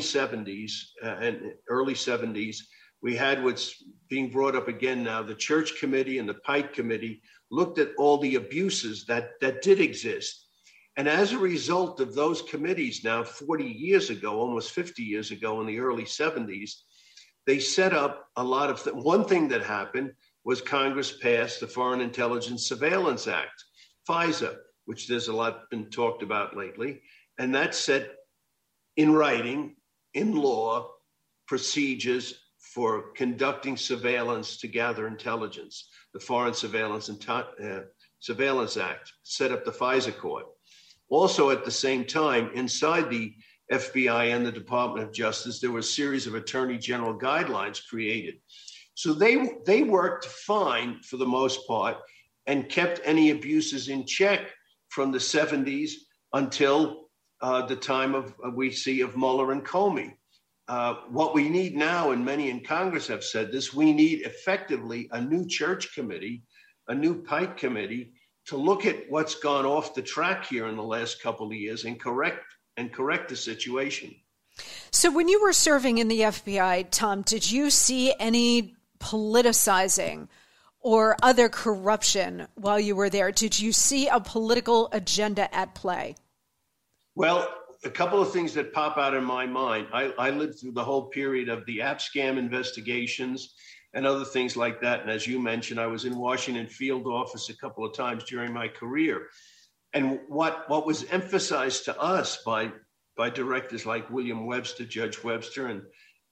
70s, we had what's being brought up again now, the Church Committee and the Pike Committee looked at all the abuses that did exist. And as a result of those committees now 40 years ago, almost 50 years ago in the early 70s, they set up a lot of one thing that happened was Congress passed the Foreign Intelligence Surveillance Act, FISA, which there's a lot been talked about lately. And that set in writing, in law, procedures for conducting surveillance to gather intelligence. The Foreign Surveillance Surveillance Act set up the FISA court. Also, at the same time, inside the FBI and the Department of Justice, there were a series of attorney general guidelines created. So they worked fine for the most part and kept any abuses in check from the 70s until the time of Mueller and Comey. What we need now, and many in Congress have said this, we need effectively a new Church Committee, a new Pike Committee, to look at what's gone off the track here in the last couple of years and correct the situation. So when you were serving in the FBI, Tom, did you see any politicizing or other corruption while you were there? Did you see a political agenda at play? Well, a couple of things that pop out in my mind. I lived through the whole period of the AppScam investigations and other things like that. And as you mentioned, I was in Washington field office a couple of times during my career. And what was emphasized to us by directors like William Webster, Judge Webster,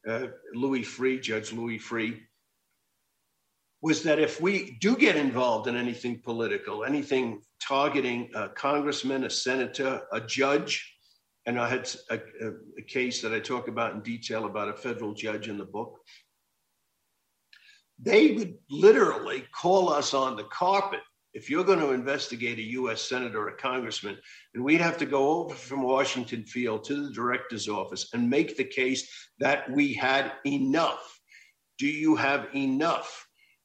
Judge Louis Freeh, was that if we do get involved in anything political, anything targeting a congressman, a senator, a judge, and I had a case that I talk about in detail about a federal judge in the book, they would literally call us on the carpet. If you're going to investigate a U.S. senator or a congressman, and we'd have to go over from Washington Field to the director's office and make the case that we had enough. Do you have enough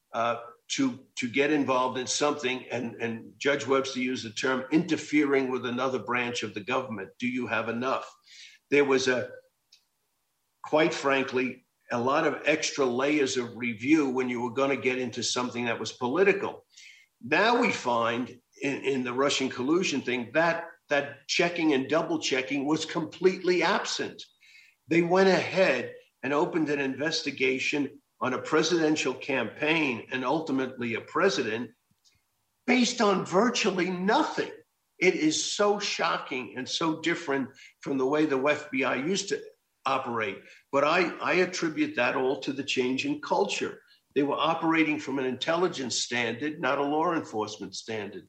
to get involved in something? And Judge Webster used the term interfering with another branch of the government. Do you have enough? There was quite frankly, a lot of extra layers of review when you were going to get into something that was political. Now we find in the Russian collusion thing that checking and double checking was completely absent. They went ahead and opened an investigation on a presidential campaign and ultimately a president based on virtually nothing. It is so shocking and so different from the way the FBI used to operate. But I attribute that all to the change in culture. They were operating from an intelligence standard, not a law enforcement standard.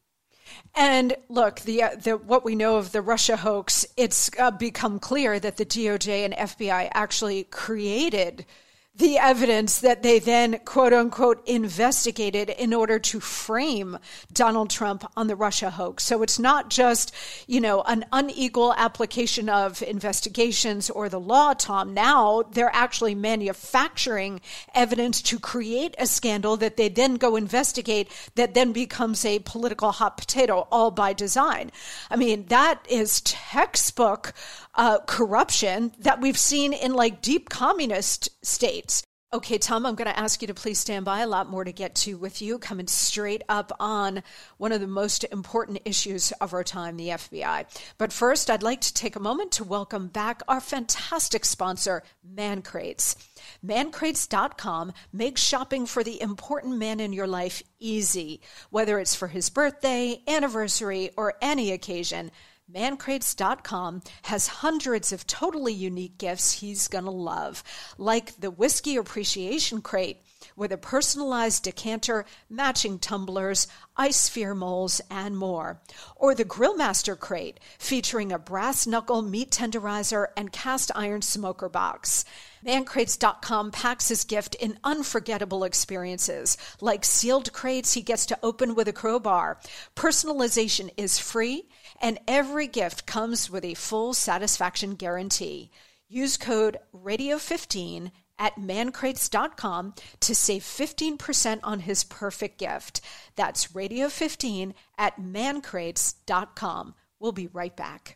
And look, the what we know of the Russia hoax, it's become clear that the DOJ and FBI actually created the evidence that they then, quote unquote, investigated in order to frame Donald Trump on the Russia hoax. So it's not just, an unequal application of investigations or the law, Tom. Now they're actually manufacturing evidence to create a scandal that they then go investigate that then becomes a political hot potato, all by design. I mean, that is textbook corruption that we've seen in deep communist states. Okay, Tom, I'm going to ask you to please stand by. A lot more to get to with you, coming straight up on one of the most important issues of our time, the FBI. But first, I'd like to take a moment to welcome back our fantastic sponsor, Man Crates. ManCrates.com makes shopping for the important man in your life easy, whether it's for his birthday, anniversary, or any occasion. ManCrates.com has hundreds of totally unique gifts he's going to love, like the Whiskey Appreciation Crate with a personalized decanter, matching tumblers, ice sphere molds, and more. Or the Grillmaster Crate, featuring a brass knuckle meat tenderizer and cast iron smoker box. ManCrates.com packs his gift in unforgettable experiences, like sealed crates he gets to open with a crowbar. Personalization is free, and every gift comes with a full satisfaction guarantee. Use code RADIO15 at mancrates.com to save 15% on his perfect gift. That's RADIO15 at mancrates.com. We'll be right back.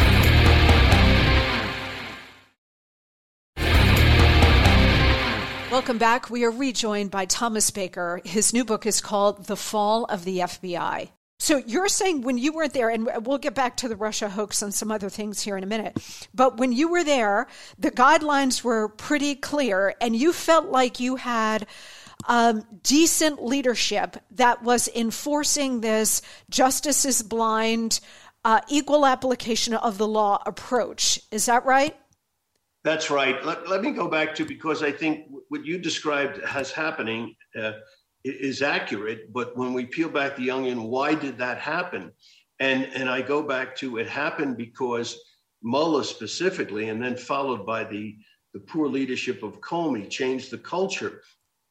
Welcome back. We are rejoined by Thomas Baker. His new book is called The Fall of the FBI. So you're saying when you weren't there, and we'll get back to the Russia hoax and some other things here in a minute, but when you were there, the guidelines were pretty clear, and you felt like you had decent leadership that was enforcing this justice is blind, equal application of the law approach. Is that right? That's right. Let me go back to, because I think what you described as happening is accurate, but when we peel back the onion, why did that happen? And I go back to, it happened because Mueller specifically, and then followed by the poor leadership of Comey, changed the culture.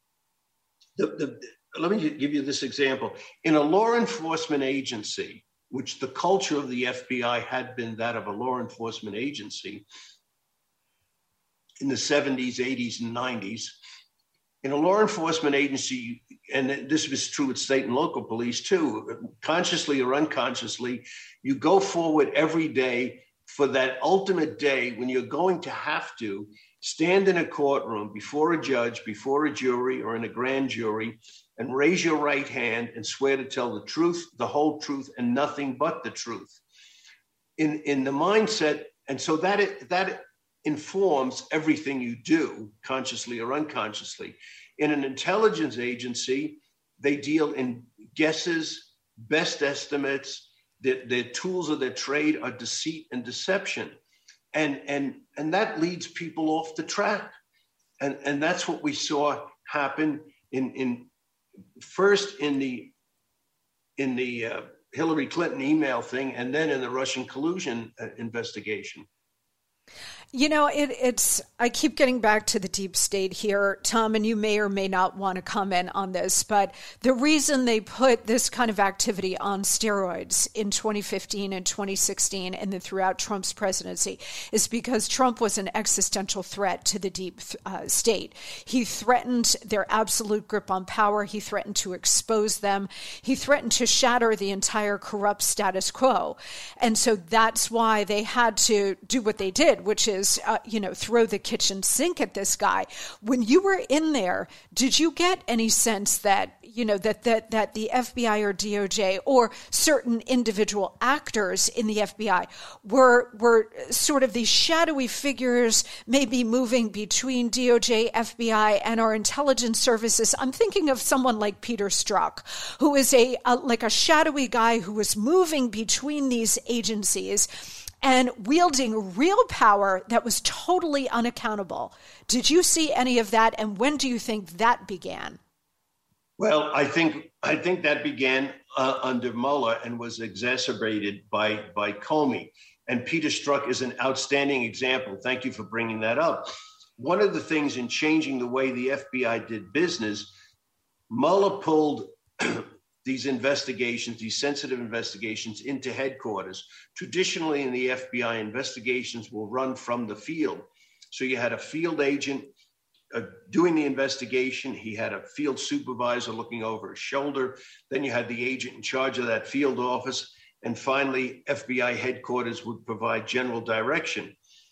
Let me give you this example. In a law enforcement agency, which the culture of the FBI had been that of a law enforcement agency in the 70s, 80s, and 90s, in a law enforcement agency, and this was true with state and local police too, consciously or unconsciously, you go forward every day for that ultimate day when you're going to have to stand in a courtroom before a judge, before a jury, or in a grand jury, and raise your right hand and swear to tell the truth, the whole truth, and nothing but the truth. In the mindset, and so that informs everything you do, consciously or unconsciously. In an intelligence agency, they deal in guesses, best estimates. The tools of their trade are deceit and deception. And that leads people off the track. And that's what we saw happen first in the Hillary Clinton email thing, and then in the Russian collusion investigation. You know, I keep getting back to the deep state here, Tom, and you may or may not want to comment on this, but the reason they put this kind of activity on steroids in 2015 and 2016 and then throughout Trump's presidency is because Trump was an existential threat to the deep state. He threatened their absolute grip on power. He threatened to expose them. He threatened to shatter the entire corrupt status quo. And so that's why they had to do what they did, which is throw the kitchen sink at this guy. When you were in there, did you get any sense that, that the FBI or DOJ or certain individual actors in the FBI were sort of these shadowy figures, maybe moving between DOJ, FBI, and our intelligence services? I'm thinking of someone like Peter Strzok, who is a shadowy guy who was moving between these agencies and wielding real power that was totally unaccountable. Did you see any of that, and when do you think that began? Well, I think that began under Mueller and was exacerbated by Comey. And Peter Strzok is an outstanding example. Thank you for bringing that up. One of the things in changing the way the FBI did business, Mueller pulled these investigations, these sensitive investigations, into headquarters. Traditionally in the FBI, investigations will run from the field. So you had a field agent doing the investigation. He had a field supervisor looking over his shoulder. Then you had the agent in charge of that field office. And finally, FBI headquarters would provide general direction.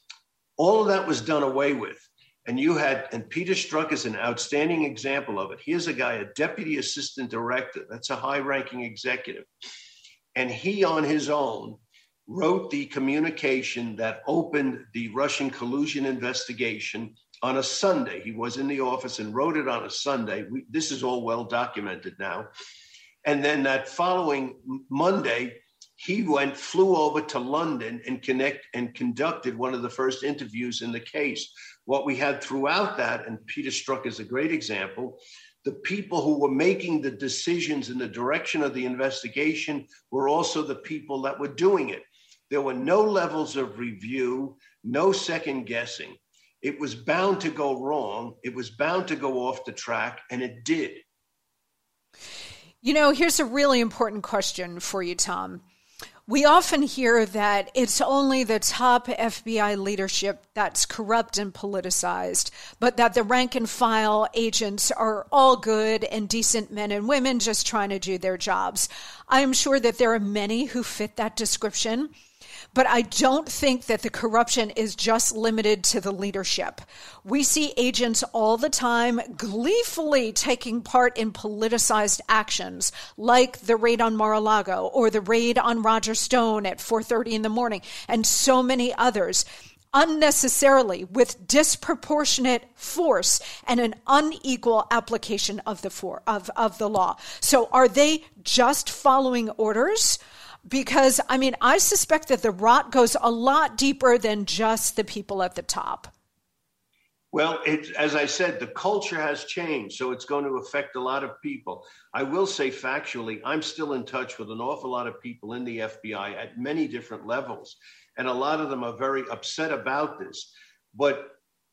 All of that was done away with. And Peter Strzok is an outstanding example of it. Here's a guy, a deputy assistant director. That's a high-ranking executive. And he, on his own, wrote the communication that opened the Russian collusion investigation on a Sunday. He was in the office and wrote it on a Sunday. This is all well documented now. And then that following Monday, he flew over to London and conducted one of the first interviews in the case. What we had throughout that, and Peter Strzok is a great example, the people who were making the decisions in the direction of the investigation were also the people that were doing it. There were no levels of review, no second guessing. It was bound to go wrong. It was bound to go off the track, and it did. Here's a really important question for you, Tom. We often hear that it's only the top FBI leadership that's corrupt and politicized, but that the rank and file agents are all good and decent men and women just trying to do their jobs. I am sure that there are many who fit that description, but I don't think that the corruption is just limited to the leadership. We see agents all the time gleefully taking part in politicized actions, like the raid on Mar-a-Lago or the raid on Roger Stone at 4:30 in the morning, and so many others, unnecessarily with disproportionate force and an unequal application of the law. So are they just following orders? Because, I suspect that the rot goes a lot deeper than just the people at the top. Well, as I said, the culture has changed, so it's going to affect a lot of people. I will say factually, I'm still in touch with an awful lot of people in the FBI at many different levels, and a lot of them are very upset about this. But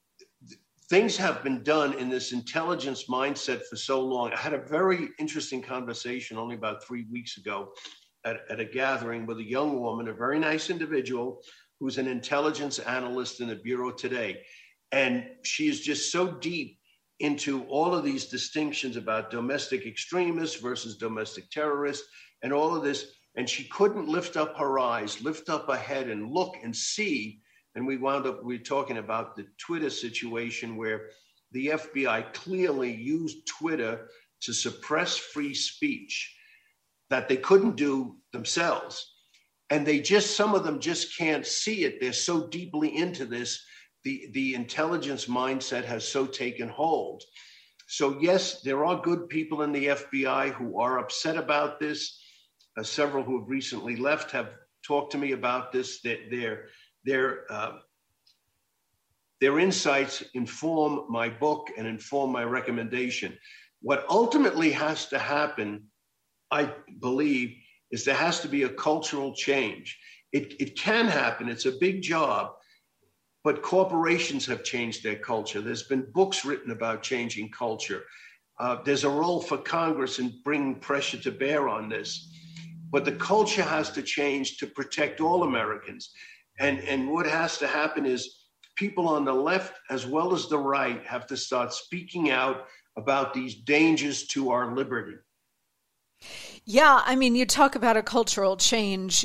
things have been done in this intelligence mindset for so long. I had a very interesting conversation only about 3 weeks ago at a gathering with a young woman, a very nice individual who's an intelligence analyst in the Bureau today. And she is just so deep into all of these distinctions about domestic extremists versus domestic terrorists and all of this. And she couldn't lift up her eyes, lift up her head and look and see. And we were talking about the Twitter situation where the FBI clearly used Twitter to suppress free speech that they couldn't do themselves. And some of them just can't see it. They're so deeply into this. The intelligence mindset has so taken hold. So yes, there are good people in the FBI who are upset about this. Several who have recently left have talked to me about this. They're Their insights inform my book and inform my recommendation. What ultimately has to happen, I believe, is there has to be a cultural change. It can happen. It's a big job. But corporations have changed their culture. There's been books written about changing culture. There's a role for Congress in bringing pressure to bear on this. But the culture has to change to protect all Americans. And what has to happen is people on the left as well as the right have to start speaking out about these dangers to our liberty. Yeah, I mean, you talk about a cultural change.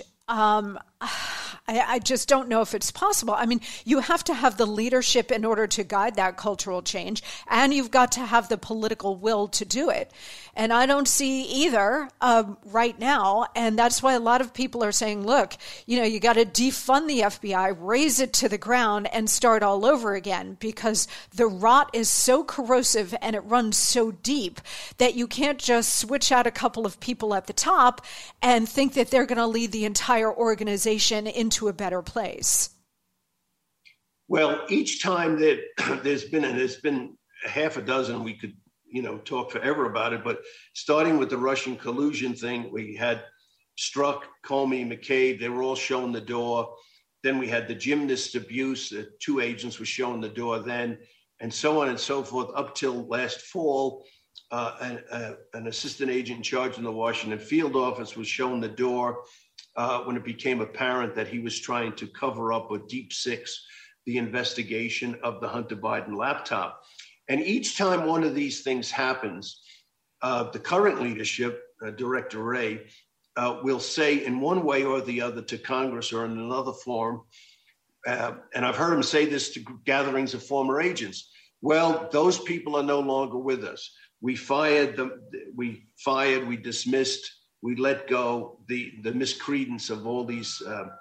I just don't know if it's possible. I mean, you have to have the leadership in order to guide that cultural change, and you've got to have the political will to do it. And I don't see either right now. And that's why a lot of people are saying, look, you got to defund the FBI, raise it to the ground, and start all over again, because the rot is so corrosive and it runs so deep that you can't just switch out a couple of people at the top and think that they're going to lead the entire organization into a better place. Well, each time that there's been a half a dozen, we could, talk forever about it, but starting with the Russian collusion thing, we had Strzok, Comey, McCabe, they were all shown the door. Then we had the gymnast abuse, 2 agents were shown the door then, and so on and so forth, up till last fall. An assistant agent in charge in the Washington field office was shown the door when it became apparent that he was trying to cover up or deep six the investigation of the Hunter Biden laptop. And each time one of these things happens, the current leadership, Director Wray, will say in one way or the other to Congress or in another forum, and I've heard him say this to gatherings of former agents, well, those people are no longer with us. We fired them, we dismissed, we let go, the miscredence of all these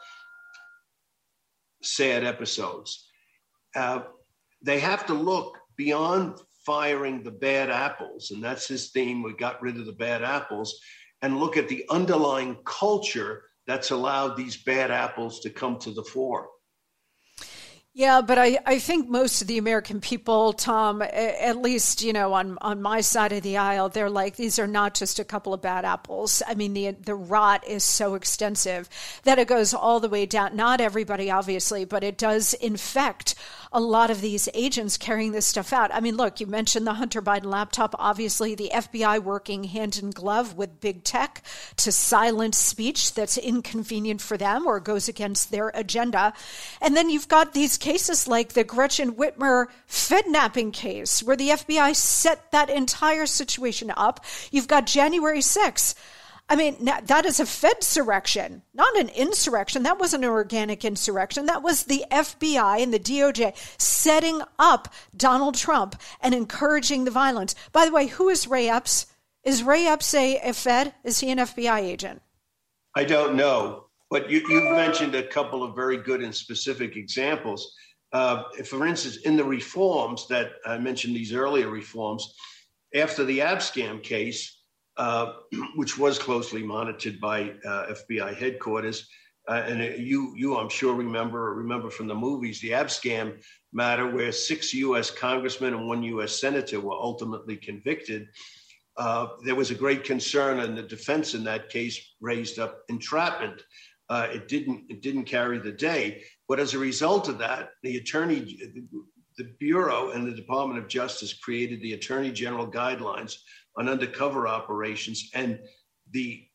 sad episodes. They have to look beyond firing the bad apples, and that's his theme, we got rid of the bad apples, and look at the underlying culture that's allowed these bad apples to come to the fore. Yeah, but I think most of the American people, Tom, at least, on my side of the aisle, they're like, these are not just a couple of bad apples. I mean, the rot is so extensive that it goes all the way down. Not everybody, obviously, but it does infect a lot of these agents carrying this stuff out. I mean, look, you mentioned the Hunter Biden laptop. Obviously, the FBI working hand in glove with big tech to silence speech that's inconvenient for them or goes against their agenda. And then you've got these cases like the Gretchen Whitmer kidnapping case, where the FBI set that entire situation up. You've got January 6th. I mean, that is a Fedsurrection, not an insurrection. That wasn't an organic insurrection. That was the FBI and the DOJ setting up Donald Trump and encouraging the violence. By the way, who is Ray Epps? Is Ray Epps a Fed? Is he an FBI agent? I don't know. But you've mentioned a couple of very good and specific examples. For instance, in the reforms that I mentioned, these earlier reforms, after the Abscam case, which was closely monitored by FBI headquarters, and you I'm sure remember from the movies, the Abscam matter where 6 U.S. congressmen and 1 U.S. senator were ultimately convicted. There was a great concern, and the defense in that case raised up entrapment. It didn't carry the day, but as a result of that, the Bureau and the Department of Justice created the Attorney General guidelines on undercover operations, and the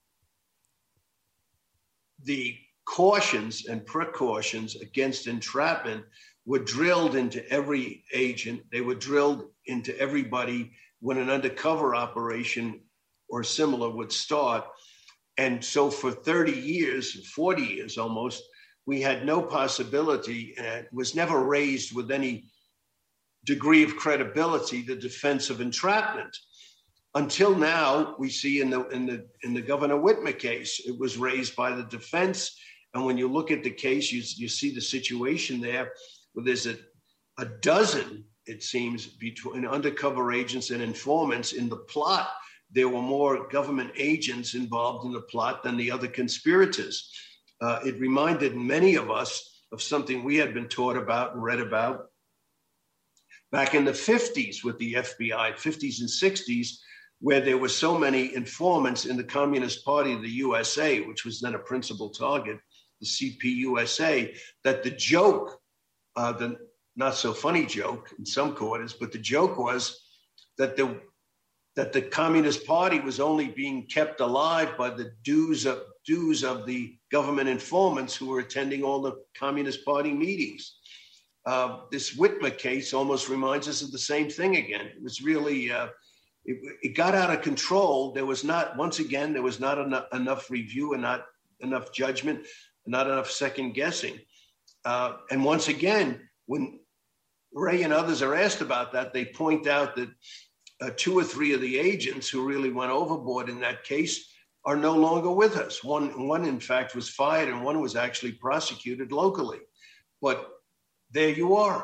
cautions and precautions against entrapment were drilled into every agent. They were drilled into everybody when an undercover operation or similar would start. And so for 30 years, 40 years almost, we had no possibility, and it was never raised with any degree of credibility, the defense of entrapment. Until now, we see in the Governor Whitmer case, it was raised by the defense. And when you look at the case, you see the situation there where there's a dozen, it seems, between undercover agents and informants in the plot. There were more government agents involved in the plot than the other conspirators. It reminded many of us of something we had been taught about and read about back in the 50s with the FBI, 50s and 60s, where there were so many informants in the Communist Party of the USA, which was then a principal target, the CPUSA, that the joke, the not so funny joke in some quarters, but the joke was that the Communist Party was only being kept alive by the dues of the government informants who were attending all the Communist Party meetings. This Whitmer case almost reminds us of the same thing again. It was really, it got out of control. There was not enough review and not enough judgment, not enough second guessing. And once again, when Wray and others are asked about that, they point out that 2 or 3 of the agents who really went overboard in that case are no longer with us. One in fact, was fired, and one was actually prosecuted locally. But there you are.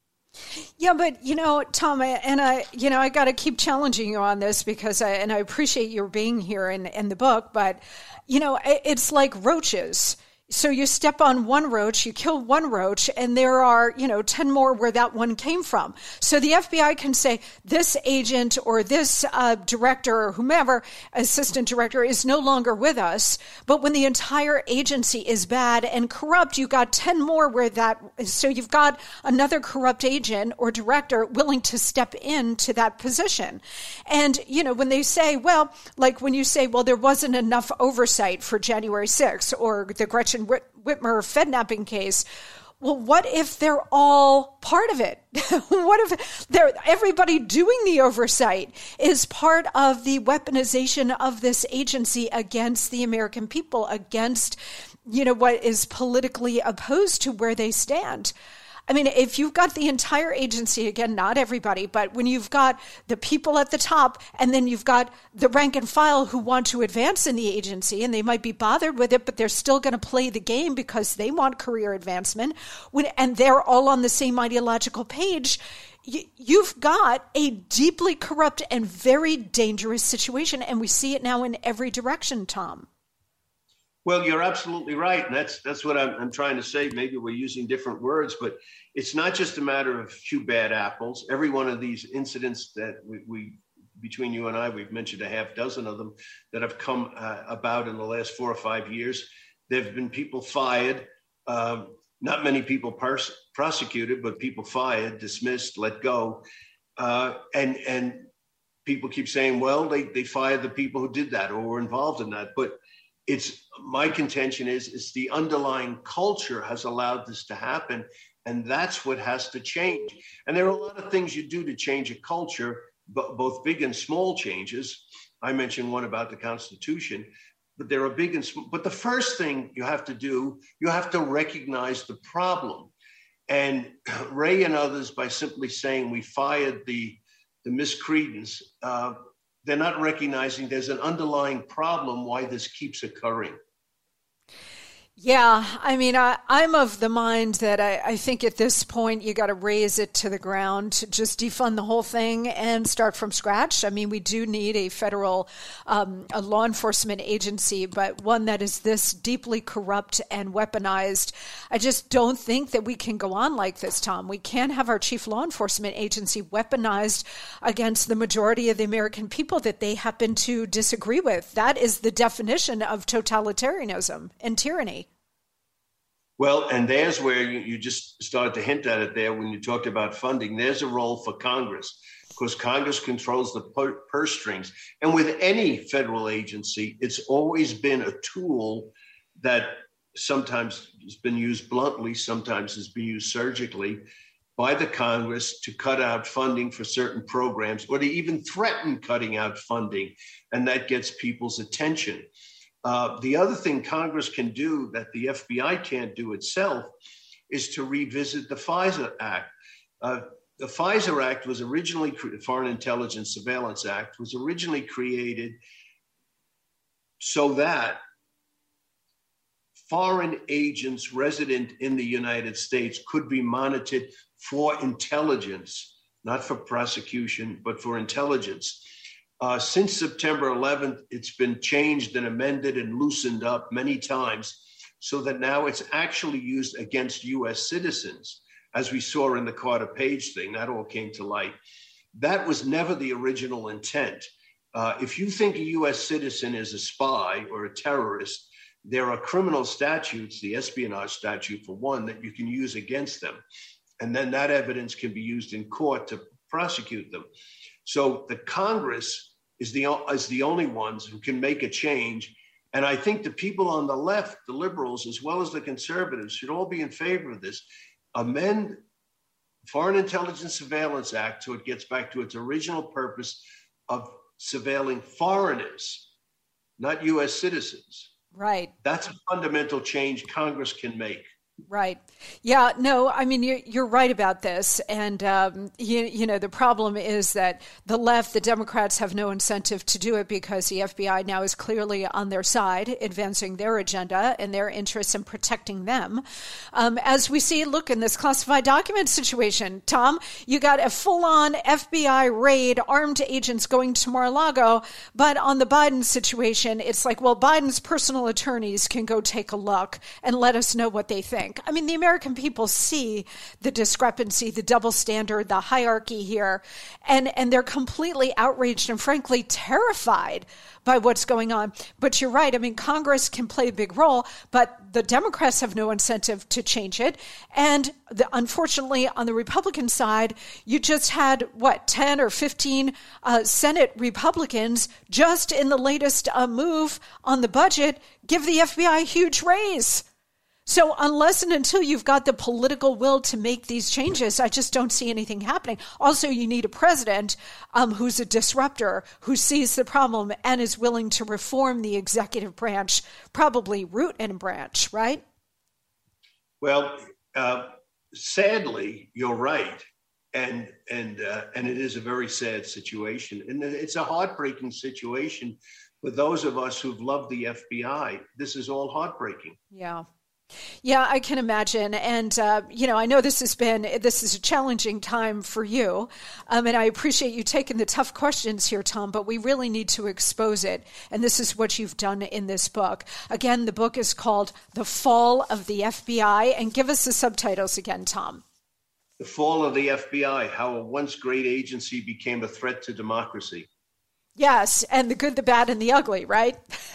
Yeah, but, Tom, I got to keep challenging you on this because I appreciate your being here in the book, but, it's like roaches. So you step on one roach, you kill one roach, and there are, 10 more where that one came from. So the FBI can say this agent or this director or whomever, assistant director, is no longer with us. But when the entire agency is bad and corrupt, you got 10 more where that, so you've got another corrupt agent or director willing to step into that position. And, when they say, well, like when you say, well, there wasn't enough oversight for January 6th or the Gretchen Whitmer Fednapping case. Well, what if they're all part of it? What if everybody doing the oversight is part of the weaponization of this agency against the American people, against, what is politically opposed to where they stand? I mean, if you've got the entire agency, again, not everybody, but when you've got the people at the top and then you've got the rank and file who want to advance in the agency, and they might be bothered with it, but they're still going to play the game because they want career advancement, and they're all on the same ideological page, you've got a deeply corrupt and very dangerous situation, and we see it now in every direction, Tom. Well, you're absolutely right. And that's what I'm trying to say. Maybe we're using different words, but it's not just a matter of a few bad apples. Every one of these incidents that we between you and I, we've mentioned a half dozen of them that have come about in the last 4 or 5 years. There have been people fired, not many people prosecuted, but people fired, dismissed, let go. And people keep saying, well, they fired the people who did that or were involved in that. But it's my contention is the underlying culture has allowed this to happen, and that's what has to change. And there are a lot of things you do to change a culture, both big and small changes. I mentioned one about the Constitution, but there are big and small. But the first thing you have to do, you have to recognize the problem. And Wray and others, by simply saying we fired the miscreants, they're not recognizing there's an underlying problem why this keeps occurring. Yeah, I mean, I'm of the mind that I think at this point you got to raise it to the ground, just defund the whole thing and start from scratch. I mean, we do need a federal a law enforcement agency, but one that is this deeply corrupt and weaponized. I just don't think that we can go on like this, Tom. We can't have our chief law enforcement agency weaponized against the majority of the American people that they happen to disagree with. That is the definition of totalitarianism and tyranny. Well, and there's where you just started to hint at it there when you talked about funding. There's a role for Congress, because Congress controls the purse strings. And with any federal agency, it's always been a tool that sometimes has been used bluntly, sometimes has been used surgically by the Congress to cut out funding for certain programs, or to even threaten cutting out funding. And that gets people's attention. The other thing Congress can do that the FBI can't do itself is to revisit the FISA Act. The FISA Act was originally, Foreign Intelligence Surveillance Act, was originally created so that foreign agents resident in the United States could be monitored for intelligence, not for prosecution, but for intelligence. Since September 11th, it's been changed and amended and loosened up many times so that now it's actually used against U.S. citizens. as we saw in the Carter Page thing, that all came to light. That was never the original intent. If you think a U.S. citizen is a spy or a terrorist, there are criminal statutes, the espionage statute for one, that you can use against them. And then that evidence can be used in court to prosecute them. So the Congress is the only ones who can make a change. And I think the people on the left, the liberals, as well as the conservatives, should all be in favor of this. Amend Foreign Intelligence Surveillance Act so it gets back to its original purpose of surveilling foreigners, not U.S. citizens. Right. That's a fundamental change Congress can make. Right. Yeah, no, I mean, you're right about this. And, you know, the problem is that the left, the Democrats have no incentive to do it because the FBI now is clearly on their side, advancing their agenda and their interests in protecting them. As we see, look, in this classified document situation, Tom, you got a full-on FBI raid, armed agents going to Mar-a-Lago. But on the Biden situation, it's like, well, Biden's personal attorneys can go take a look and let us know what they think. I mean, the American people see the discrepancy, the double standard, the hierarchy here, and they're completely outraged and frankly terrified by what's going on. But you're right. I mean, Congress can play a big role, but the Democrats have no incentive to change it. And unfortunately, on the Republican side, you just had, 10 or 15 Senate Republicans just in the latest move on the budget give the FBI a huge raise. So unless and until you've got the political will to make these changes, I just don't see anything happening. Also, you need a president who's a disruptor, who sees the problem and is willing to reform the executive branch, probably root and branch, right? Well, sadly, you're right. And it is a very sad situation. And it's a heartbreaking situation for those of us who've loved the FBI. This is all heartbreaking. Yeah. Yeah, I can imagine. And, I know this is a challenging time for you. And I appreciate you taking the tough questions here, Tom, but we really need to expose it. And this is what you've done in this book. Again, the book is called The Fall of the FBI. And give us the subtitles again, Tom. The Fall of the FBI, How a Once Great Agency Became a Threat to Democracy. Yes, and the good, the bad, and the ugly, right?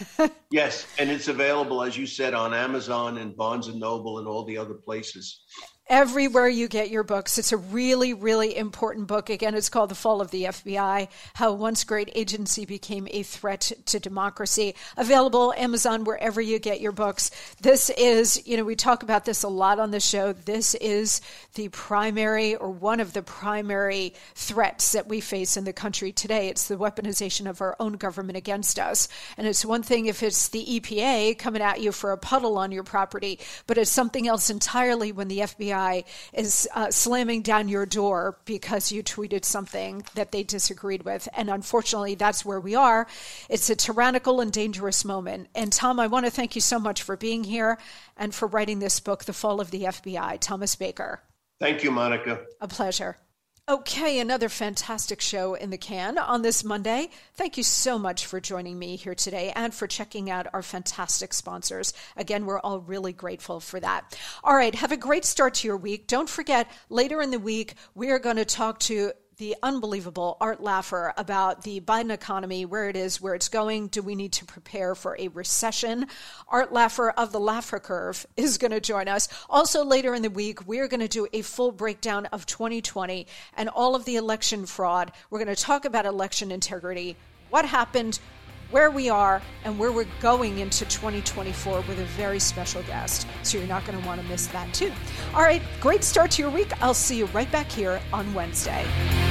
Yes, and it's available, as you said, on Amazon and Barnes & Noble and all the other places. Everywhere you get your books. It's a really, really important book. Again, it's called The Fall of the FBI, How a Once Great Agency Became a Threat to Democracy. Available Amazon, wherever you get your books. This is, we talk about this a lot on the show. This is the primary or one of the primary threats that we face in the country today. It's the weaponization of our own government against us. And it's one thing if it's the EPA coming at you for a puddle on your property, but it's something else entirely when the FBI is slamming down your door because you tweeted something that they disagreed with. And unfortunately, that's where we are. It's a tyrannical and dangerous moment. And Tom, I want to thank you so much for being here and for writing this book, The Fall of the FBI. Thomas Baker. Thank you, Monica. A pleasure. Okay, another fantastic show in the can on this Monday. Thank you so much for joining me here today and for checking out our fantastic sponsors. Again, we're all really grateful for that. All right, have a great start to your week. Don't forget, later in the week, we are going to talk to the unbelievable Art Laffer about the Biden economy, where it is, where it's going. Do we need to prepare for a recession? Art Laffer of the Laffer Curve is going to join us. Also later in the week, we're going to do a full breakdown of 2020 and all of the election fraud. We're going to talk about election integrity, what happened, where we are, and where we're going into 2024 with a very special guest. So you're not going to want to miss that too. All right, great start to your week. I'll see you right back here on Wednesday.